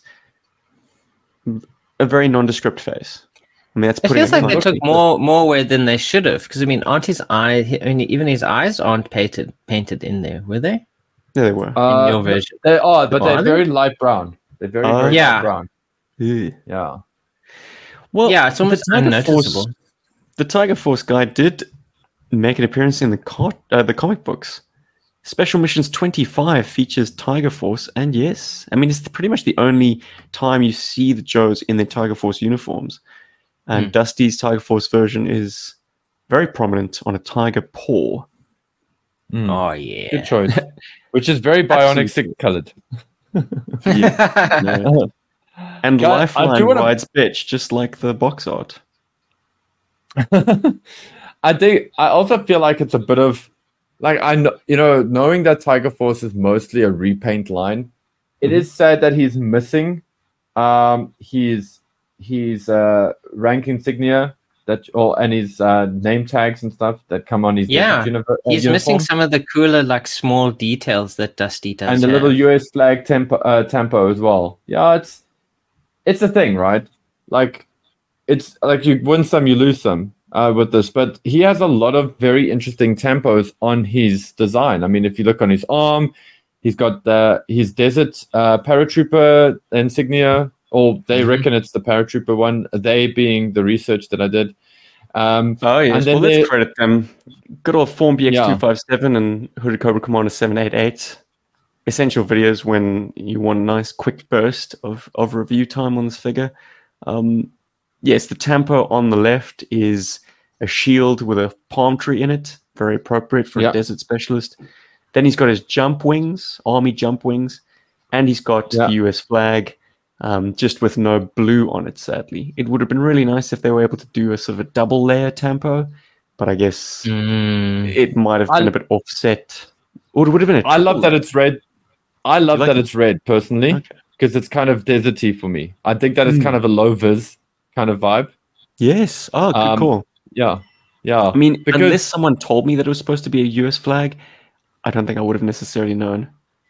a very nondescript face. I mean, that's It putting feels it like they kindly. took more away than they should have. Because I mean, aren't his eyes? I mean, even his eyes aren't painted in there, were they? Yeah, they were. In your version, They are, but Are they're they? very light brown. They're very, very Yeah. light brown. Yeah. Yeah. Well, yeah, it's almost the Tiger unnoticeable. Force, the Tiger Force guy did make an appearance in the comic books. Special Missions 25 features Tiger Force, and yes, I mean, it's pretty much the only time you see the Joes in their Tiger Force uniforms. And Dusty's Tiger Force version is very prominent on a tiger paw. Mm. Oh yeah. Good choice. Which is very bionic Absolutely. colored. Yeah. And Guy, I Lifeline do wanna- rides bitch, just like the box art. I also feel like it's a bit of like knowing that Tiger Force is mostly a repaint line. It is sad that he's missing his rank insignia and his name tags and stuff that come on his Yeah, He's missing uniform. some of the cooler, like small details that Dusty does. And the have. little US flag tempo as well. Yeah, it's a thing, right? Like it's like you win some, you lose some with this. But he has a lot of very interesting tempos on his design. I mean, if you look on his arm, he's got his desert paratrooper insignia, or they reckon it's the paratrooper one. They being the research that I did. Oh yes, and then well let's credit them. Good old Form Yeah. BX257 and Hooded Cobra Commander 788. Essential videos when you want a nice quick burst of review time on this figure. Yes, the tempo on the left is a shield with a palm tree in it. Very appropriate for Yeah. a desert specialist. Then he's got his jump wings, army jump wings, and he's got Yeah. the US flag, just with no blue on it, sadly. It would have been really nice if they were able to do a sort of a double layer tempo, but I guess it might have been a bit offset. Or it would have been a I love triple that layer. it's red. I love like that it? it's red personally Okay. because it's kind of deserty for me. I think that it's kind of a low vis kind of vibe. Yes. Oh, good call. Yeah, yeah. I mean, because- unless someone told me that it was supposed to be a US flag, I don't think I would have necessarily known.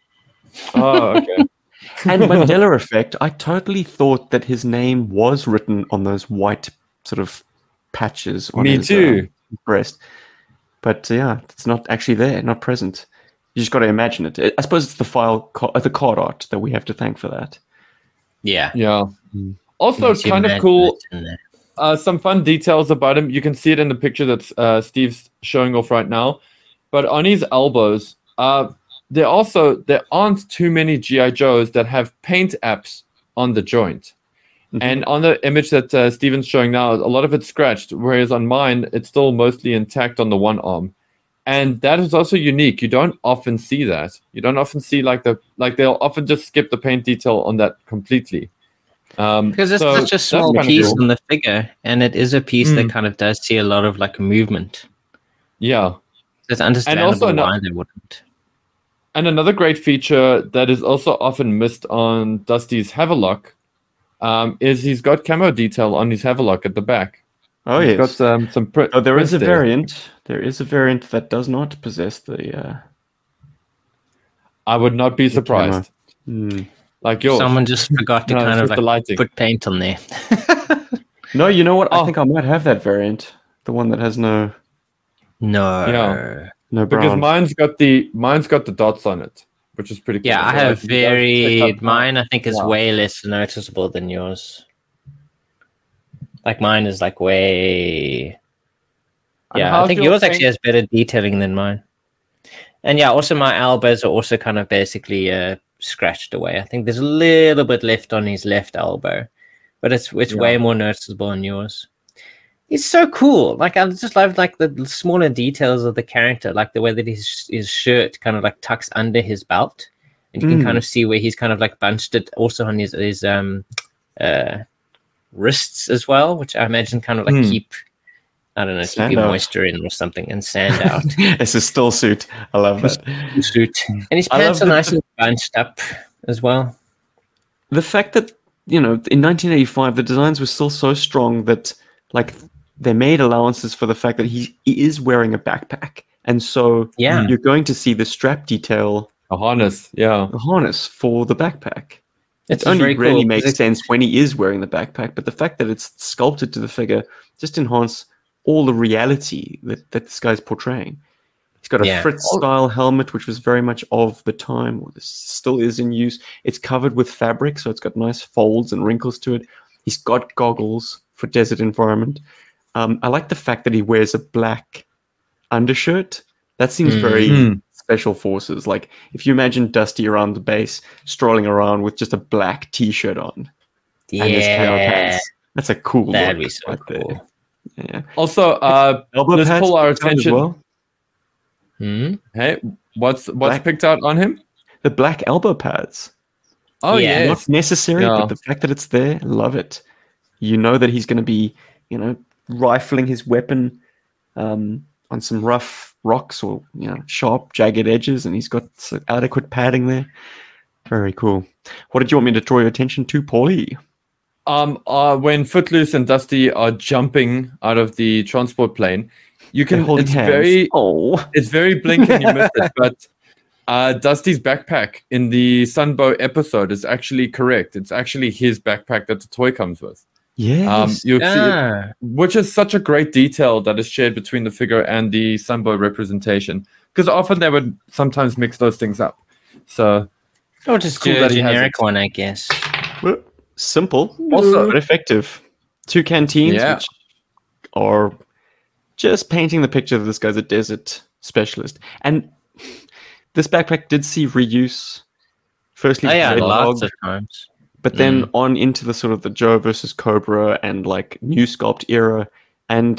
Oh, okay. And Mandela effect, I totally thought that his name was written on those white sort of patches on Me his too. breast. But yeah, it's not actually there, not present. You just got to imagine it. I suppose it's the the card art that we have to thank for that. Yeah. Yeah. Also, Makes it's you kind of imagine cool. it's in there. Some fun details about him. You can see it in the picture that Steve's showing off right now. But on his elbows, there aren't too many GI Joes that have paint apps on the joint. And on the image that Steven's showing now, a lot of it's scratched, whereas on mine, it's still mostly intact on the one arm. And that is also unique. You don't often see that. You don't often see they'll often just skip the paint detail on that completely. Because it's so such a that's small kinda piece cool. on the figure, and it is a piece that kind of does see a lot of like movement. Yeah. It's understandable also why they wouldn't. And another great feature that is also often missed on Dusty's Havelock is he's got camo detail on his Havelock at the back. Oh, He's yes. got some print. Oh, there is a prints there. variant. There is a variant that does not possess the... I would not be surprised. Like yours. Someone just forgot to No, it's kind of just the like lighting. put paint on there. No, you know what? I Oh. think I might have that variant. The one that has no No. Yeah. brown. Because mine's got the dots on it, which is pretty cool. Yeah, I So, have like, you guys check out mine. I think is Yeah. way less noticeable than yours. Like mine is like way. And Yeah, I how's think your yours paint- actually has better detailing than mine. And yeah, also my elbows are also kind of basically scratched away. I think there's a little bit left on his left elbow, but it's way more noticeable on yours. It's so cool. Like I just love like the smaller details of the character, like the way that his shirt kind of like tucks under his belt, and you can kind of see where he's kind of like bunched it also on his wrists as well, which I imagine kind of like keep Sand keep out. moisture in or something and sand out. It's a still suit. I love that. Suit. And his I pants love are the- nice and bunched up as well. The fact that, you know, in 1985, the designs were still so strong that, like, they made allowances for the fact that he is wearing a backpack. And so Yeah. you're going to see the strap detail A harness, yeah. a harness for the backpack. It's It only very really cool, 'cause makes it's- sense when he is wearing the backpack, but the fact that it's sculpted to the figure just enhance all the reality that this guy's portraying. He's got a Yeah. Fritz-style helmet, which was very much of the time, or this still is in use. It's covered with fabric, so it's got nice folds and wrinkles to it. He's got goggles for desert environment. I like the fact that he wears a black undershirt. That seems very Mm. special forces. Like, if you imagine Dusty around the base, strolling around with just a black T-shirt on and his camo Yeah, pants. That's a cool that'd look be so right cool. there. Yeah. Also, Elbow let's pads pull our picked out as attention. well. Hey, what's Black. picked out on him? The black elbow pads. Oh Yeah. yes. Not necessary, Yeah. but the fact that it's there, love it. You know that he's going to be, rifling his weapon on some rough rocks or, sharp, jagged edges, and he's got adequate padding there. Very cool. What did you want me to draw your attention to, Paulie? When Footloose and Dusty are jumping out of the transport plane, you They're can. holding It's hands. it's very blink and you miss it. But Dusty's backpack in the Sunbow episode is actually correct. It's actually his backpack that the toy comes with. Yes. You'll see it, Ah, which is such a great detail that is shared between the figure and the Sunbow representation. Because often they would sometimes mix those things up. So or just Cool do a that he has generic it. one, I guess. Well, simple, Also- but effective. 2 canteens, Yeah. which are just painting the picture that this guy's a desert specialist. And this backpack did see reuse. Firstly, Oh yeah, Red lots Dog, of times. but then on into the sort of the Joe versus Cobra and like new sculpt era, and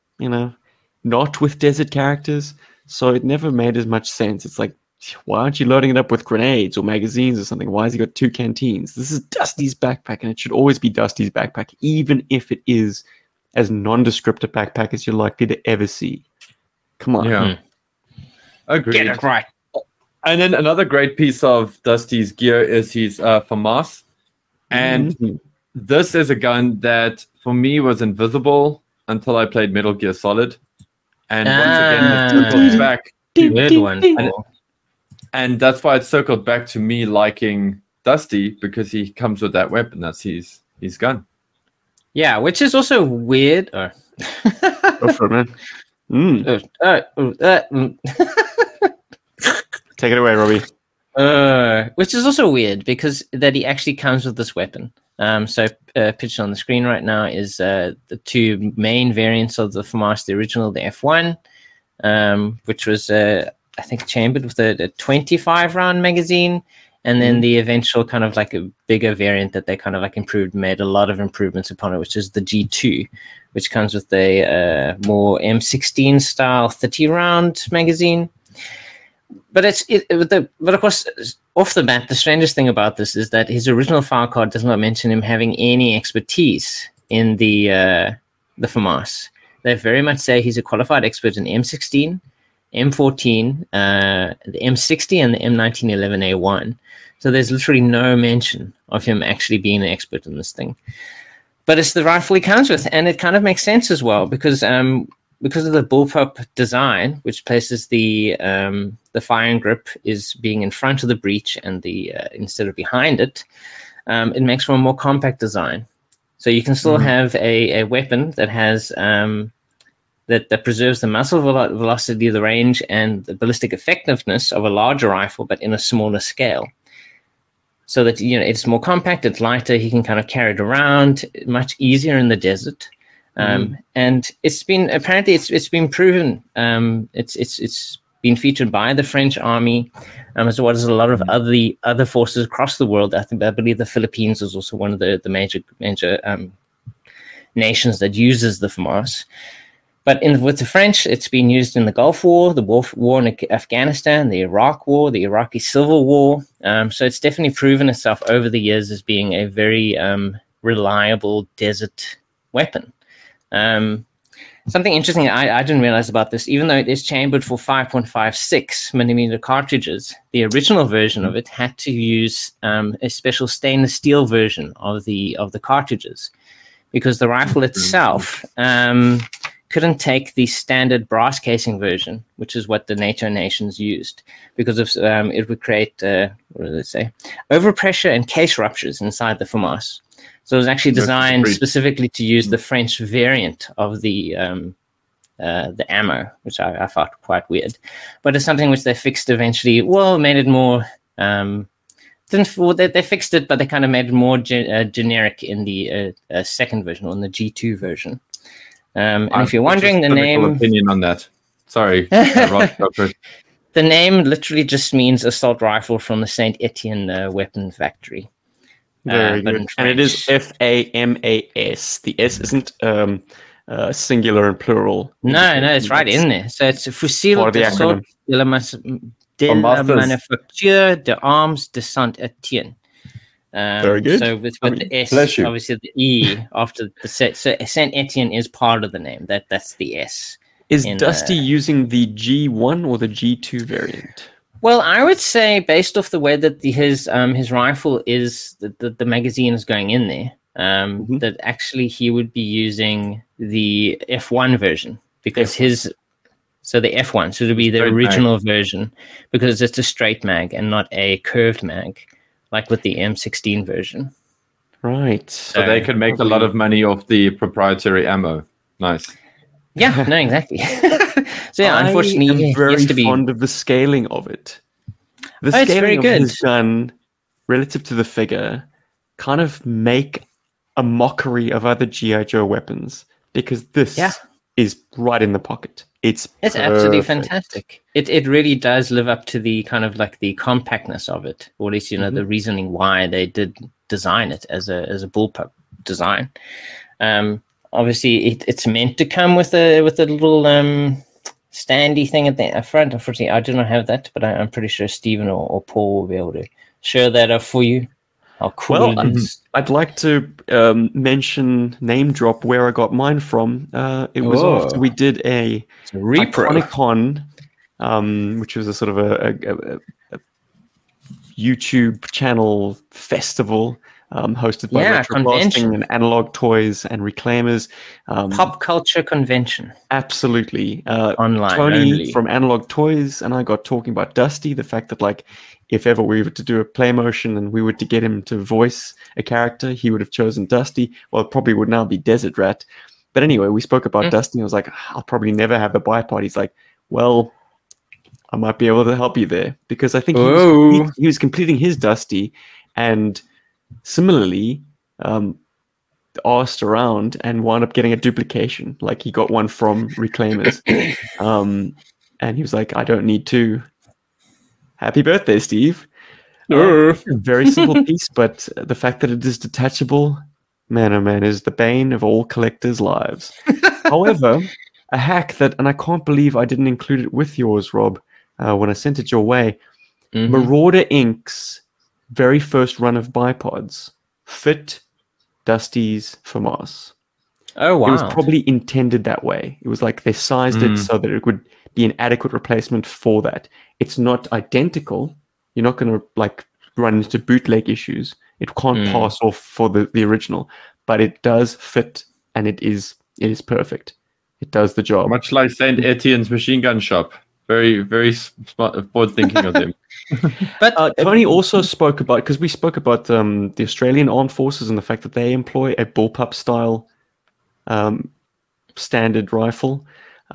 not with desert characters, so it never made as much sense. It's like, why aren't you loading it up with grenades or magazines or something? Why has he got 2 canteens? This is Dusty's backpack, and it should always be Dusty's backpack, even if it is as nondescript a backpack as you're likely to ever see. Come on. yeah, agreed. Get it right. And then another great piece of Dusty's gear is his FAMAS. And Mhm. this is a gun that for me was invisible until I played Metal Gear Solid. And once again, it circled back. Good one. And that's why it circled back to me liking Dusty, because he comes with that weapon. That's his gun. Yeah, which is also weird. Go for it, man. Take it away, Robbie. Which is also weird because that he actually comes with this weapon. So pictured on the screen right now is the 2 main variants of the FAMAS, the original, the F1, which was I think chambered with a 25 round magazine, and then the eventual kind of like a bigger variant that they kind of like made a lot of improvements upon it, which is the G2, which comes with a more M16 style 30 round magazine. But but of course, off the bat, the strangest thing about this is that his original file card does not mention him having any expertise in the FAMAS. They very much say he's a qualified expert in M16, M14, the M60, and the M1911A1. So there's literally no mention of him actually being an expert in this thing. But it's the rifle he comes with, and it kind of makes sense as well because of the bullpup design, which places the firing grip is being in front of the breech and the instead of behind it. It makes for a more compact design. So you can still have a weapon that has that preserves the muzzle velocity, the range, and the ballistic effectiveness of a larger rifle, but in a smaller scale. So that it's more compact, it's lighter. He can kind of carry it around much easier in the desert. And it's been been proven. It's been featured by the French army, as well as a lot of other forces across the world. I believe the Philippines is also one of the major nations that uses the FAMAS. But with the French, it's been used in the Gulf War, the war in Afghanistan, the Iraq War, the Iraqi Civil War. So it's definitely proven itself over the years as being a very reliable desert weapon. Something interesting I didn't realize about this, even though it is chambered for 5.56 millimeter cartridges, the original version of it had to use a special stainless steel version of the cartridges, because the rifle itself couldn't take the standard brass casing version, which is what the NATO nations used, because of it would create what did it say? Overpressure and case ruptures inside the FAMAS. So it was actually designed specifically to use the French variant of the ammo, which I found quite weird. But it's something which they fixed eventually. Well, made it more. They fixed it, but they kind of made it more generic in the second version, or in the G2 version. And if you're wondering, the name opinion on that. Sorry, the name literally just means assault rifle from the Saint Etienne weapon factory. Very good. And it is FAMAS. The S isn't singular and plural. No, it's right in there. So it's Fusil d'assaut de la Manufacture d'Armes de Saint Etienne. Very good. So with the S, obviously the E after the set. So Saint Etienne is part of the name. That's the S. Is Dusty using the G1 or the G2 variant? Well, I would say based off the way that his rifle is, the magazine is going in there, that actually he would be using the F1 version, because so the F1, so it would be the original version, because it's a straight mag and not a curved mag, like with the M16 version. Right. So they could make a lot of money off the proprietary ammo. Nice. Yeah, no, exactly. So yeah, unfortunately, I'm very fond of the scaling of it. The scaling of his gun relative to the figure kind of make a mockery of other G.I. Joe weapons, because this is right in the pocket. It's absolutely fantastic. It really does live up to the kind of like the compactness of it, or at least the reasoning why they did design it as a bullpup design. Obviously, it's meant to come with a little standy thing at the front. Unfortunately, I do not have that, but I'm pretty sure Stephen or Paul will be able to share that up for you. How cool it is. I'd like to name drop where I got mine from. It was after we did a Iconicon, which was a sort of a YouTube channel festival hosted by Retro Blasting and Analog Toys and Reclaimers. Pop culture convention. Absolutely. Online Tony only. from Analog Toys and I got talking about Dusty, the fact that, like, if ever we were to do a play motion and we were to get him to voice a character, he would have chosen Dusty. Well, it probably would now be Desert Rat. But anyway, we spoke about Dusty. And I was like, I'll probably never have a bipod. He's like, well, I might be able to help you there, because I think he was completing his Dusty and similarly asked around and wound up getting a duplication. Like, he got one from Reclaimers. And he was like, I don't need two. Happy birthday, Steve. Very simple piece, but the fact that it is detachable, man, oh man, is the bane of all collectors' lives. However, a hack that, and I can't believe I didn't include it with yours, Rob, when I sent it your way, Marauder Inc.'s very first run of bipods fit Dusty's FAMAS. Oh, wow. It was probably intended that way. It was like they sized it so that it would be an adequate replacement for that. It's not identical. You're not going to like run into bootleg issues. It can't pass off for the original, but it does fit, and it is perfect. It does the job. Much like Saint Etienne's machine gun shop. Very, very smart, forward thinking of them. But Tony also spoke about, because we spoke about the Australian Armed Forces and the fact that they employ a bullpup style standard rifle.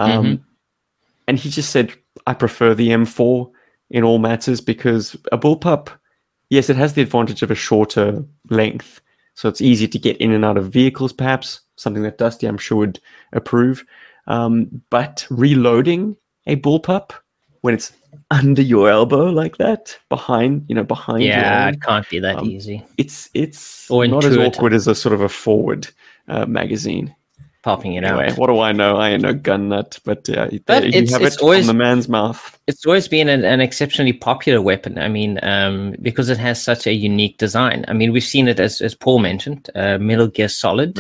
And he just said, I prefer the M4 in all matters, because a bullpup, yes, it has the advantage of a shorter length. So it's easy to get in and out of vehicles, perhaps, something that Dusty, I'm sure, would approve. But reloading a bullpup when it's under your elbow like that, behind your arm, it can't be that easy. It's or not as awkward as a sort of a forward magazine. Popping it Anyway, out. what do I know? I ain't no gun nut, but you have it's it always, from the man's mouth. It's always been an exceptionally popular weapon. I mean, because it has such a unique design. I mean, we've seen it as Paul mentioned, Metal Gear Solid.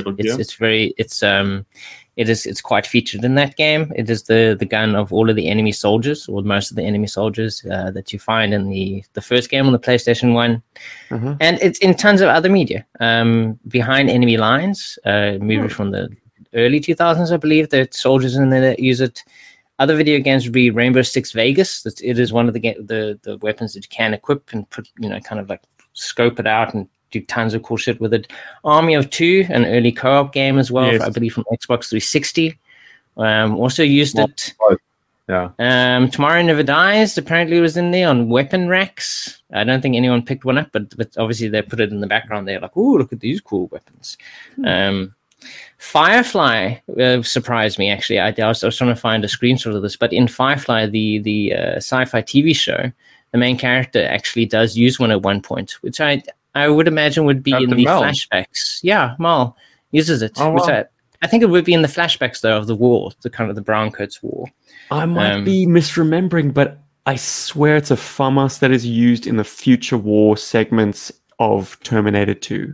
It's quite featured in that game. It is the gun of all of the enemy soldiers, or most of the enemy soldiers that you find in the first game on the PlayStation 1. And it's in tons of other media. Behind Enemy Lines, movie from the early 2000s, I believe. That soldiers in there that use it. Other video games would be Rainbow Six Vegas. It is one of the weapons that you can equip and put, kind of like scope it out and do tons of cool shit with it. Army of Two, an early co-op game as well, Yes. I believe from Xbox 360. Also used it. Yeah. Tomorrow Never Dies apparently was in there on weapon racks. I don't think anyone picked one up, but obviously they put it in the background. They're like, "Oh, look at these cool weapons." Firefly surprised me actually. I was trying to find a screenshot of this, but in Firefly, the sci-fi TV show, the main character actually does use one at one point, which I would imagine would be Captain in the Mal. flashbacks. Yeah, Mal uses it, Oh, which wow. I think it would be in the flashbacks though of the war, the kind of the Browncoats war. I might be misremembering, but I swear it's a FAMAS that is used in the future war segments of Terminator 2.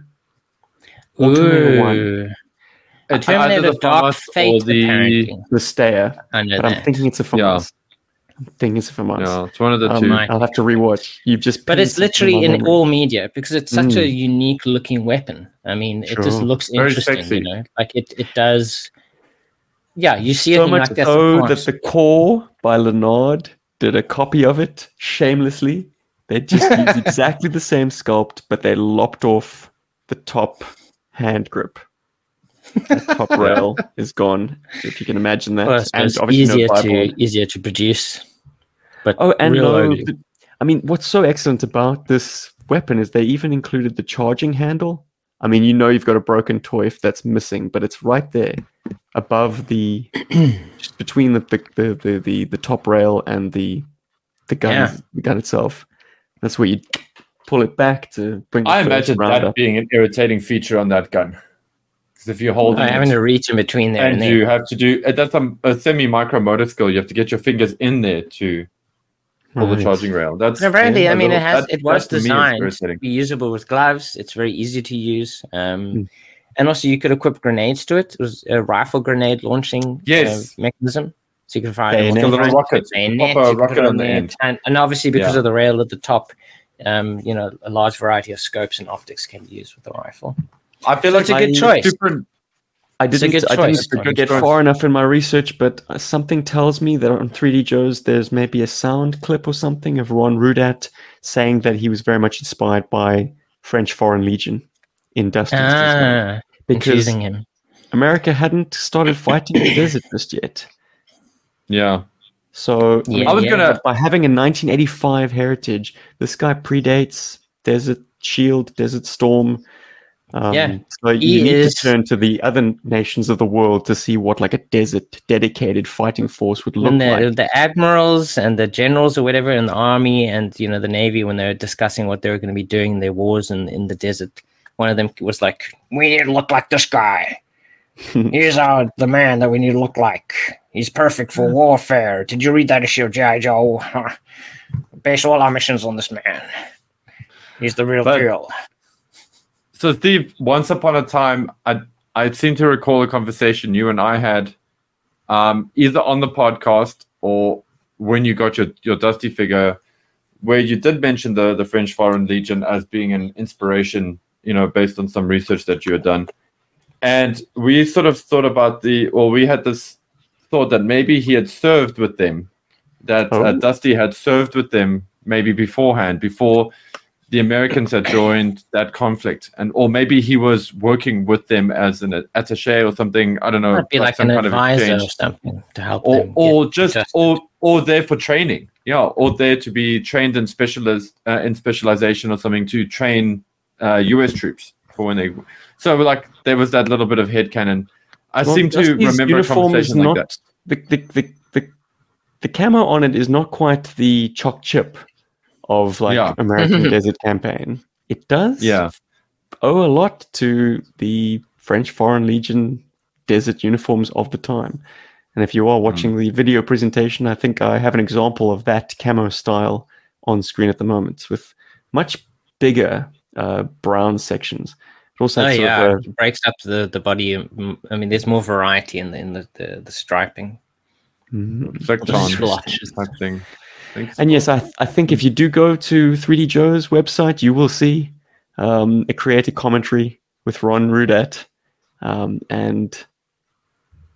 Or Terminator 1. Ooh. It's either Terminator the Dark FAMAS Fate, or the apparently. The Stayer. I know But that. I'm thinking it's a FAMAS. I'm thinking it's a FAMAS. Yeah, it's one of the Oh two. my. I'll have to rewatch. You've just But pinned it's something literally in my in memory. all media because it's such a unique looking weapon. I mean, it just Sure. looks Very interesting, sexy. Like it does. Yeah, you see it So and much you're like that's so class. that the Core by Leonard did a copy of it shamelessly. They just used exactly the same sculpt, but they lopped off the top hand grip. The top rail is gone, if you can imagine that. Well, I suppose obviously no firebolt. easier to produce. But Oh, and real no, ugly. I mean, what's so excellent about this weapon is they even included the charging handle. I mean, you've got a broken toy if that's missing, but it's right there above the, just between the top rail and the gun, Yeah. the gun itself. That's where you pull it back to bring. The I first imagine round that up. being an irritating feature on that gun. Because if you're holding having it to reach in between there and and there. you have to do that's a semi-micro motor skill, you have to get your fingers in there to pull the Right. charging rail. That's No, apparently, a I mean, little- it was that to me is designed to irritating. be usable with gloves. It's very easy to use. And also, you could equip grenades to it. It was a rifle grenade launching Yes. mechanism. So you can fire Bayonet. them Like a little rocket. bayonet, Pop a you can put rocket it on the there. end. And obviously, because Yeah. of the rail at the top, a large variety of scopes and optics can be used with the rifle. I feel So like it's a good choice. I It's a didn't, good I choice. didn't Good get choice. far enough in my research, but something tells me that on 3D Joe's, there's maybe a sound clip or something of Ron Rudat saying that he was very much inspired by French Foreign Legion in Dusty's design. Because Confusing him. America hadn't started fighting in the desert just yet. Yeah. So Yeah, I was gonna by having a 1985 heritage, this guy predates Desert Shield, Desert Storm. Yeah, So you he need is- to turn to the other nations of the world to see what like a desert dedicated fighting force would look When like. the admirals and the generals or whatever in the army and the navy, when they were discussing what they were going to be doing in their wars in the desert, one of them was like, "We need to look like this guy. Here's the man that we need to look like. He's perfect for warfare. Did you read that issue of G.I. Joe? Base all our missions on this man. He's the real But- deal." So, Steve, once upon a time, I seem to recall a conversation you and I had, either on the podcast or when you got your Dusty figure, where you did mention the French Foreign Legion as being an inspiration, based on some research that you had done. And we sort of thought about we had this thought that maybe he had served with them, that Dusty had served with them maybe beforehand, before the Americans had joined that conflict, or maybe he was working with them as an attaché or something. I don't know, Might be like some an kind of advisor or exchange. something to help or them. or get just adjusted. or there for training, or there to be trained in specialization or something to train U.S. troops for when they. So like there was that little bit of headcanon. I seem to Dusty's remember a uniform is conversation like not that. the camo on it is not quite the chalk chip of American Desert Campaign. It does owe a lot to the French Foreign Legion desert uniforms of the time. And if you are watching the video presentation, I think I have an example of that camo style on screen at the moment with much bigger brown sections. It also has sort of it breaks up the body. I mean, there's more variety in the striping. It's like Just John blotches. type thing. And yes, I think if you do go to 3D Joe's website, you will see a creative commentary with Ron Rudat. And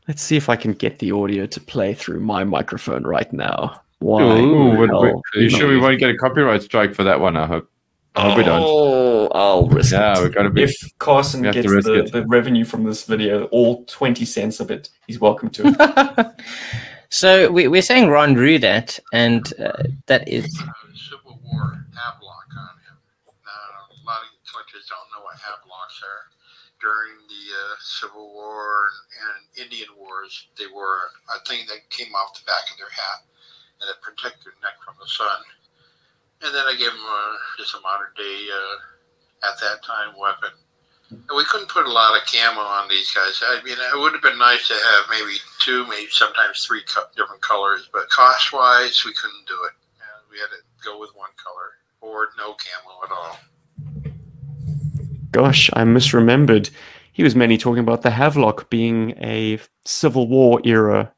Let's see if I can get the audio to play through my microphone right now. Why? Ooh, hell are you sure we no? won't get a copyright strike for that one? I hope. I hope we don't. Oh, I'll risk Yeah, it. we've got to be. If Carson we have to gets risk it. the revenue from this video, all 20 cents of it, he's welcome to it. So we're saying Ron Rudat, and that is Civil War Havelock on him. A lot of collectors don't know what Havelocks are. During the Civil War and Indian Wars, they were a thing that came off the back of their hat, and it protected their neck from the sun. And then I gave them just a modern day, at that time, weapon. And we couldn't put a lot of camo on these guys. I mean, it would have been nice to have maybe two, maybe sometimes three different colors, but cost-wise, we couldn't do it. We had to go with one color or no camo at all. Gosh, I misremembered. He was mainly talking about the Havelock being a Civil War era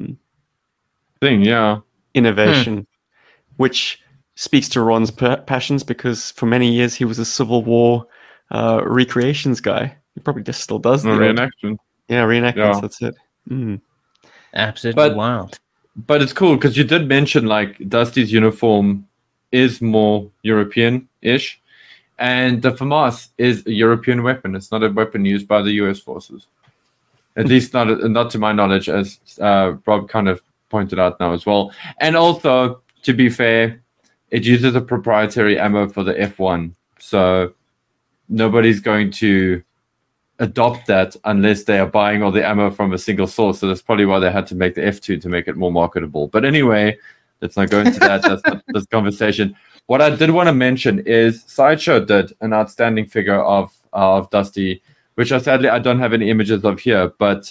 Thing, yeah. innovation, which speaks to Ron's passions because for many years he was a Civil War recreations guy. He probably just still does the Reenaction. reenactments. Yeah. That's it. Mm. absolutely But- wild. But it's cool because you did mention like Dusty's uniform is more European-ish, and the FAMAS is a European weapon. It's not a weapon used by the U.S. forces, at least not to my knowledge, as Rob kind of pointed out now as well. And also, to be fair, it uses a proprietary ammo for the F1, so nobody's going to adopt that unless they are buying all the ammo from a single source. So that's probably why they had to make the F2 to make it more marketable. But anyway, let's not go into that. That's not this conversation. What I did want to mention is Sideshow did an outstanding figure of Dusty, which I don't have any images of here. But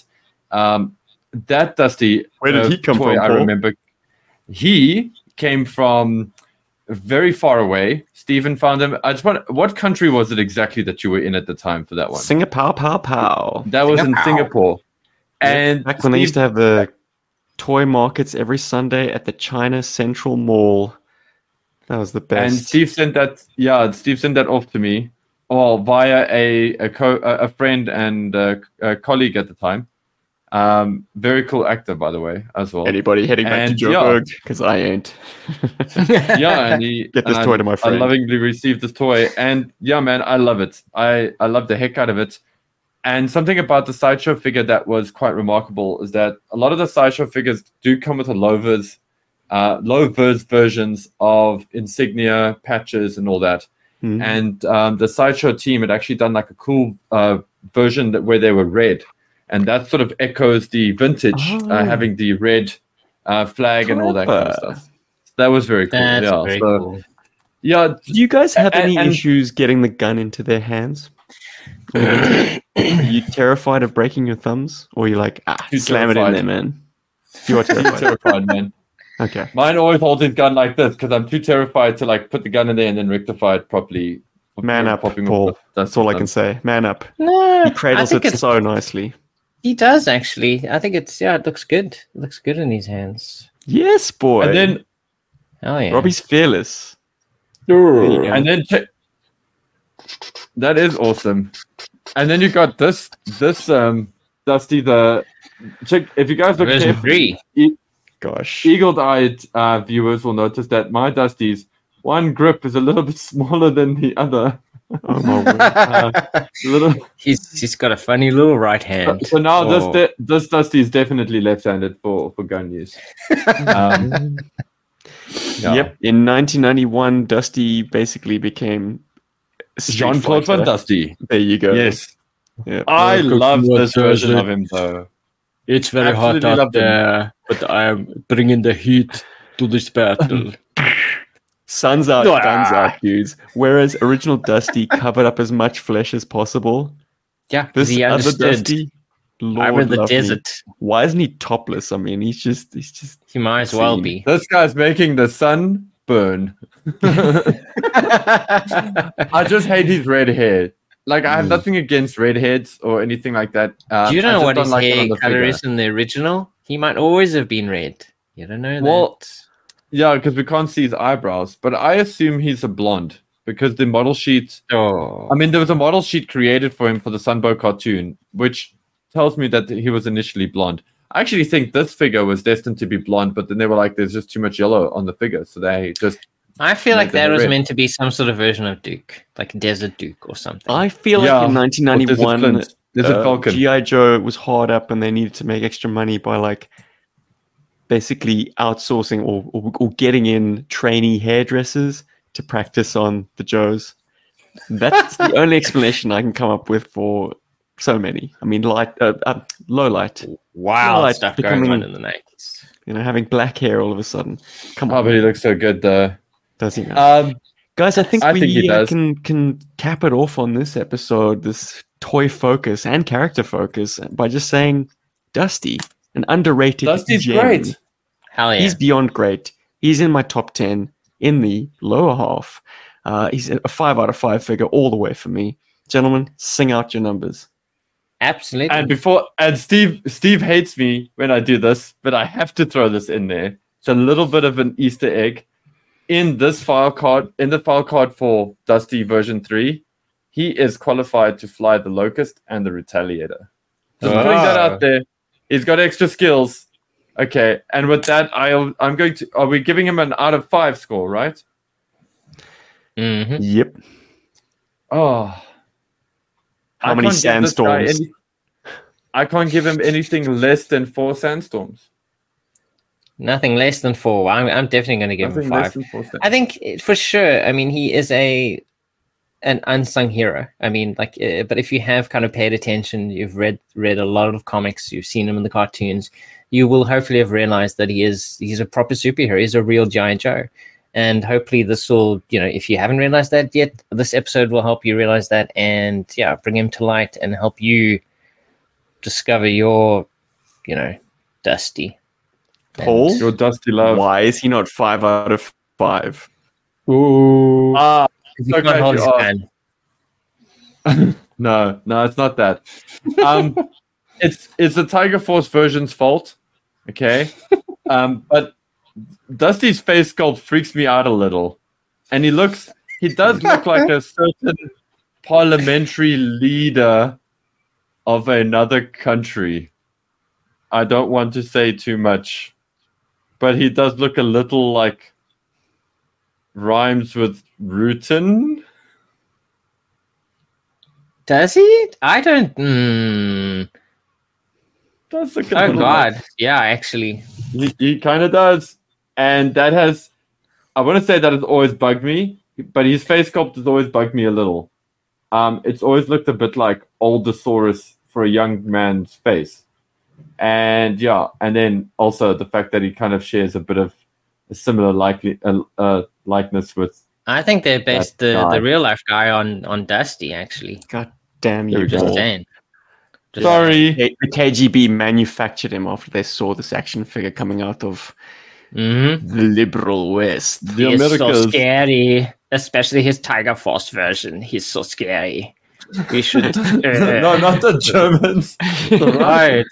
that Dusty, Where did he come toy, from, I Paul? remember he came from very far away. Stephen found him. What country was it exactly that you were in at the time for that one? Singapore, pow, pow. That was in Singapore. Singapore. And Back when they used to have the toy markets every Sunday at the China Central Mall. That was the best. And Steve sent that. Yeah, Steve sent that off to me, via a friend and a colleague at the time. Very cool actor, by the way, as well. Anybody heading back to And, yeah. Joburg? Because I ain't. Yeah, and Get this toy to my friend. I lovingly received this toy, and yeah, man, I love it. I love the heck out of it. And something about the Sideshow figure that was quite remarkable is that a lot of the Sideshow figures do come with a low-vis versions of insignia, patches, and all that. Mhm. And the Sideshow team had actually done like a cool version where they were red, and that sort of echoes the vintage, having the red flag and all that kind of Clever. stuff. That was very cool. That's yeah, very so, cool. yeah, Do you guys have any And- issues getting the gun into their hands? Are you terrified of breaking your thumbs? Or you're like, Too slam it in terrified. there, man? You are terrified. terrified, man. Okay. Mine always holds his gun like this because I'm too terrified to like put the gun in there and then rectify it properly. Man up, Popping off Paul. the- That's all I can say. Man up. No, He I cradles think it it's, so nicely. he does actually. I think it looks good. It looks good in his hands. Yes, boy. And then Oh yeah. Robbie's fearless. you go. and then that is awesome. And then you got this Dusty the check. If you guys look Version carefully, 3. Gosh. eagle-eyed viewers will notice that my Dusty's one grip is a little bit smaller than the other. Oh, my word. Little. He's got a funny little right hand. So now Oh. this Dusty is definitely left-handed for gun use. Yeah. Yep. In 1991, Dusty basically became Street Jean-Claude Van Fighter. Dusty. There you go. Yes. Yeah. I Welcome love to this our version Thursday. of him, though. It's very Absolutely hot love out them. there, but I'm bringing the heat to this battle. Sun's out, Ah. guns out, dudes. Whereas original Dusty covered up as much flesh as possible. Yeah, This he other understood. Dusty, Lord I'm in the love me. desert. Why isn't he topless? I mean, he's just. He might as well Seen. be. This guy's making the sun burn. I just hate his red hair. Like, I have nothing against redheads or anything like that. Do you I know just what don't his like it hair on the color figure. is in the original? He might always have been red. You don't know Well, that. Yeah, because we can't see his eyebrows. But I assume he's a blonde because the model sheet. Oh, I mean, there was a model sheet created for him for the Sunbow cartoon, which tells me that he was initially blonde. I actually think this figure was destined to be blonde, but then they were like, "There's just too much yellow on the figure," so they just. I feel like Make it that was red. meant to be some sort of version of Duke, like Desert Duke or something. I feel like in Or 1991, Desert Falcon. G.I. Joe was hard up and they needed to make extra money by like basically outsourcing or getting in trainee hairdressers to practice on the Joes. That's the only explanation I can come up with for so many. I mean, low light, Wild like stuff becoming- going on in the 90s. having black hair all of a sudden. Come Oh, on, but he looks so good though. does he now? Um, Guys, I think I we think he does. can cap it off on this episode, this toy focus and character focus, by just saying Dusty, an underrated Dusty's gem. great. Hell yeah. He's beyond great. He's in my top 10 in the lower half. He's a 5 out of 5 figure all the way for me. Gentlemen, sing out your numbers. Absolutely. And Steve hates me when I do this, but I have to throw this in there. It's a little bit of an Easter egg. In the file card for Dusty version 3, he is qualified to fly the Locust and the Retaliator. Just putting that out there. He's got extra skills. Okay, and with that, I'm going to. Are we giving him an out of 5 score, right? Mhm. Yep. Oh, How many can't give this guy sandstorms? I can't give him anything less than 4 sandstorms. Nothing less than 4. I'm definitely going to give him Nothing less 5. than 4 sandstorms. I think for sure. I mean, he is an unsung hero. I mean, like, but if you have kind of paid attention, you've read a lot of comics, you've seen him in the cartoons, you will hopefully have realized that he's a proper superhero. He's a real G.I. Joe. And hopefully this will, if you haven't realized that yet, this episode will help you realize that and, bring him to light and help you discover your, Dusty. Paul? Your Dusty love. Why is he not 5 out of 5? Ooh. Ah, He so can't glad hold you his asked. hand. No, it's not that. It's the Tiger Force version's fault. Okay. But Dusty's face sculpt freaks me out a little. And he does look like a certain parliamentary leader of another country. I don't want to say too much, but he does look a little like rhymes with Rutan. Does he? I don't. Does look a Oh, little like- God. Yeah, actually. He kind of does. And that has, I want to say that has always bugged me, but his face sculpt has always bugged me a little. It's always looked a bit like Aldosaurus for a young man's face. And and then also the fact that he kind of shares a bit of a similar likeness with. I think they based That guy. the real life guy on Dusty, actually. God damn There you, we go. Just Paul. saying. Just Sorry. The KGB manufactured him after they saw this action figure coming out of Mm-hmm. the liberal West. The He's so Americas. scary, especially his Tiger Force version. He's so scary. We should. No, not the Germans. Right.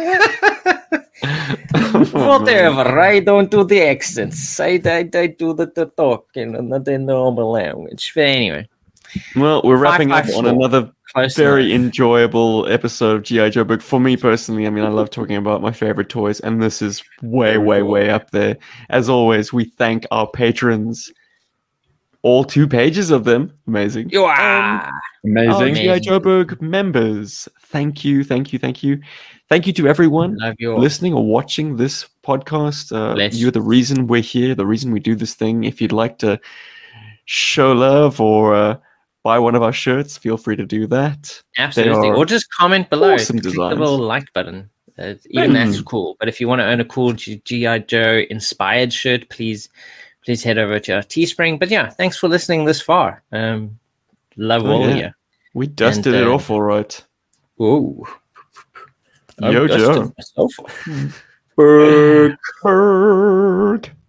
Whatever. I don't do the accents. I do the talking and not the normal language. But anyway, Well, we're wrapping up on 554. another close very enough. enjoyable episode of G.I. Joe. But for me personally, I mean, I love talking about my favorite toys, and this is way up there. As always, we thank our patrons. All 2 pages of them. Amazing. You are. Amazing. G.I. Joburg members. Thank you. Thank you to everyone Love you. listening or watching this podcast. Bless. You're the reason we're here, the reason we do this thing. If you'd like to show love or buy one of our shirts, feel free to do that. Absolutely. are Or just comment below. awesome Click the designs. little like button. Even that's cool. But if you want to own a cool G.I. Joe inspired shirt, please head over to our Teespring. But yeah, thanks for listening this far. Love all of yeah. you. We dusted And, it off all right. Whoa. Yo, I'm dusting Joe. myself off. Berg.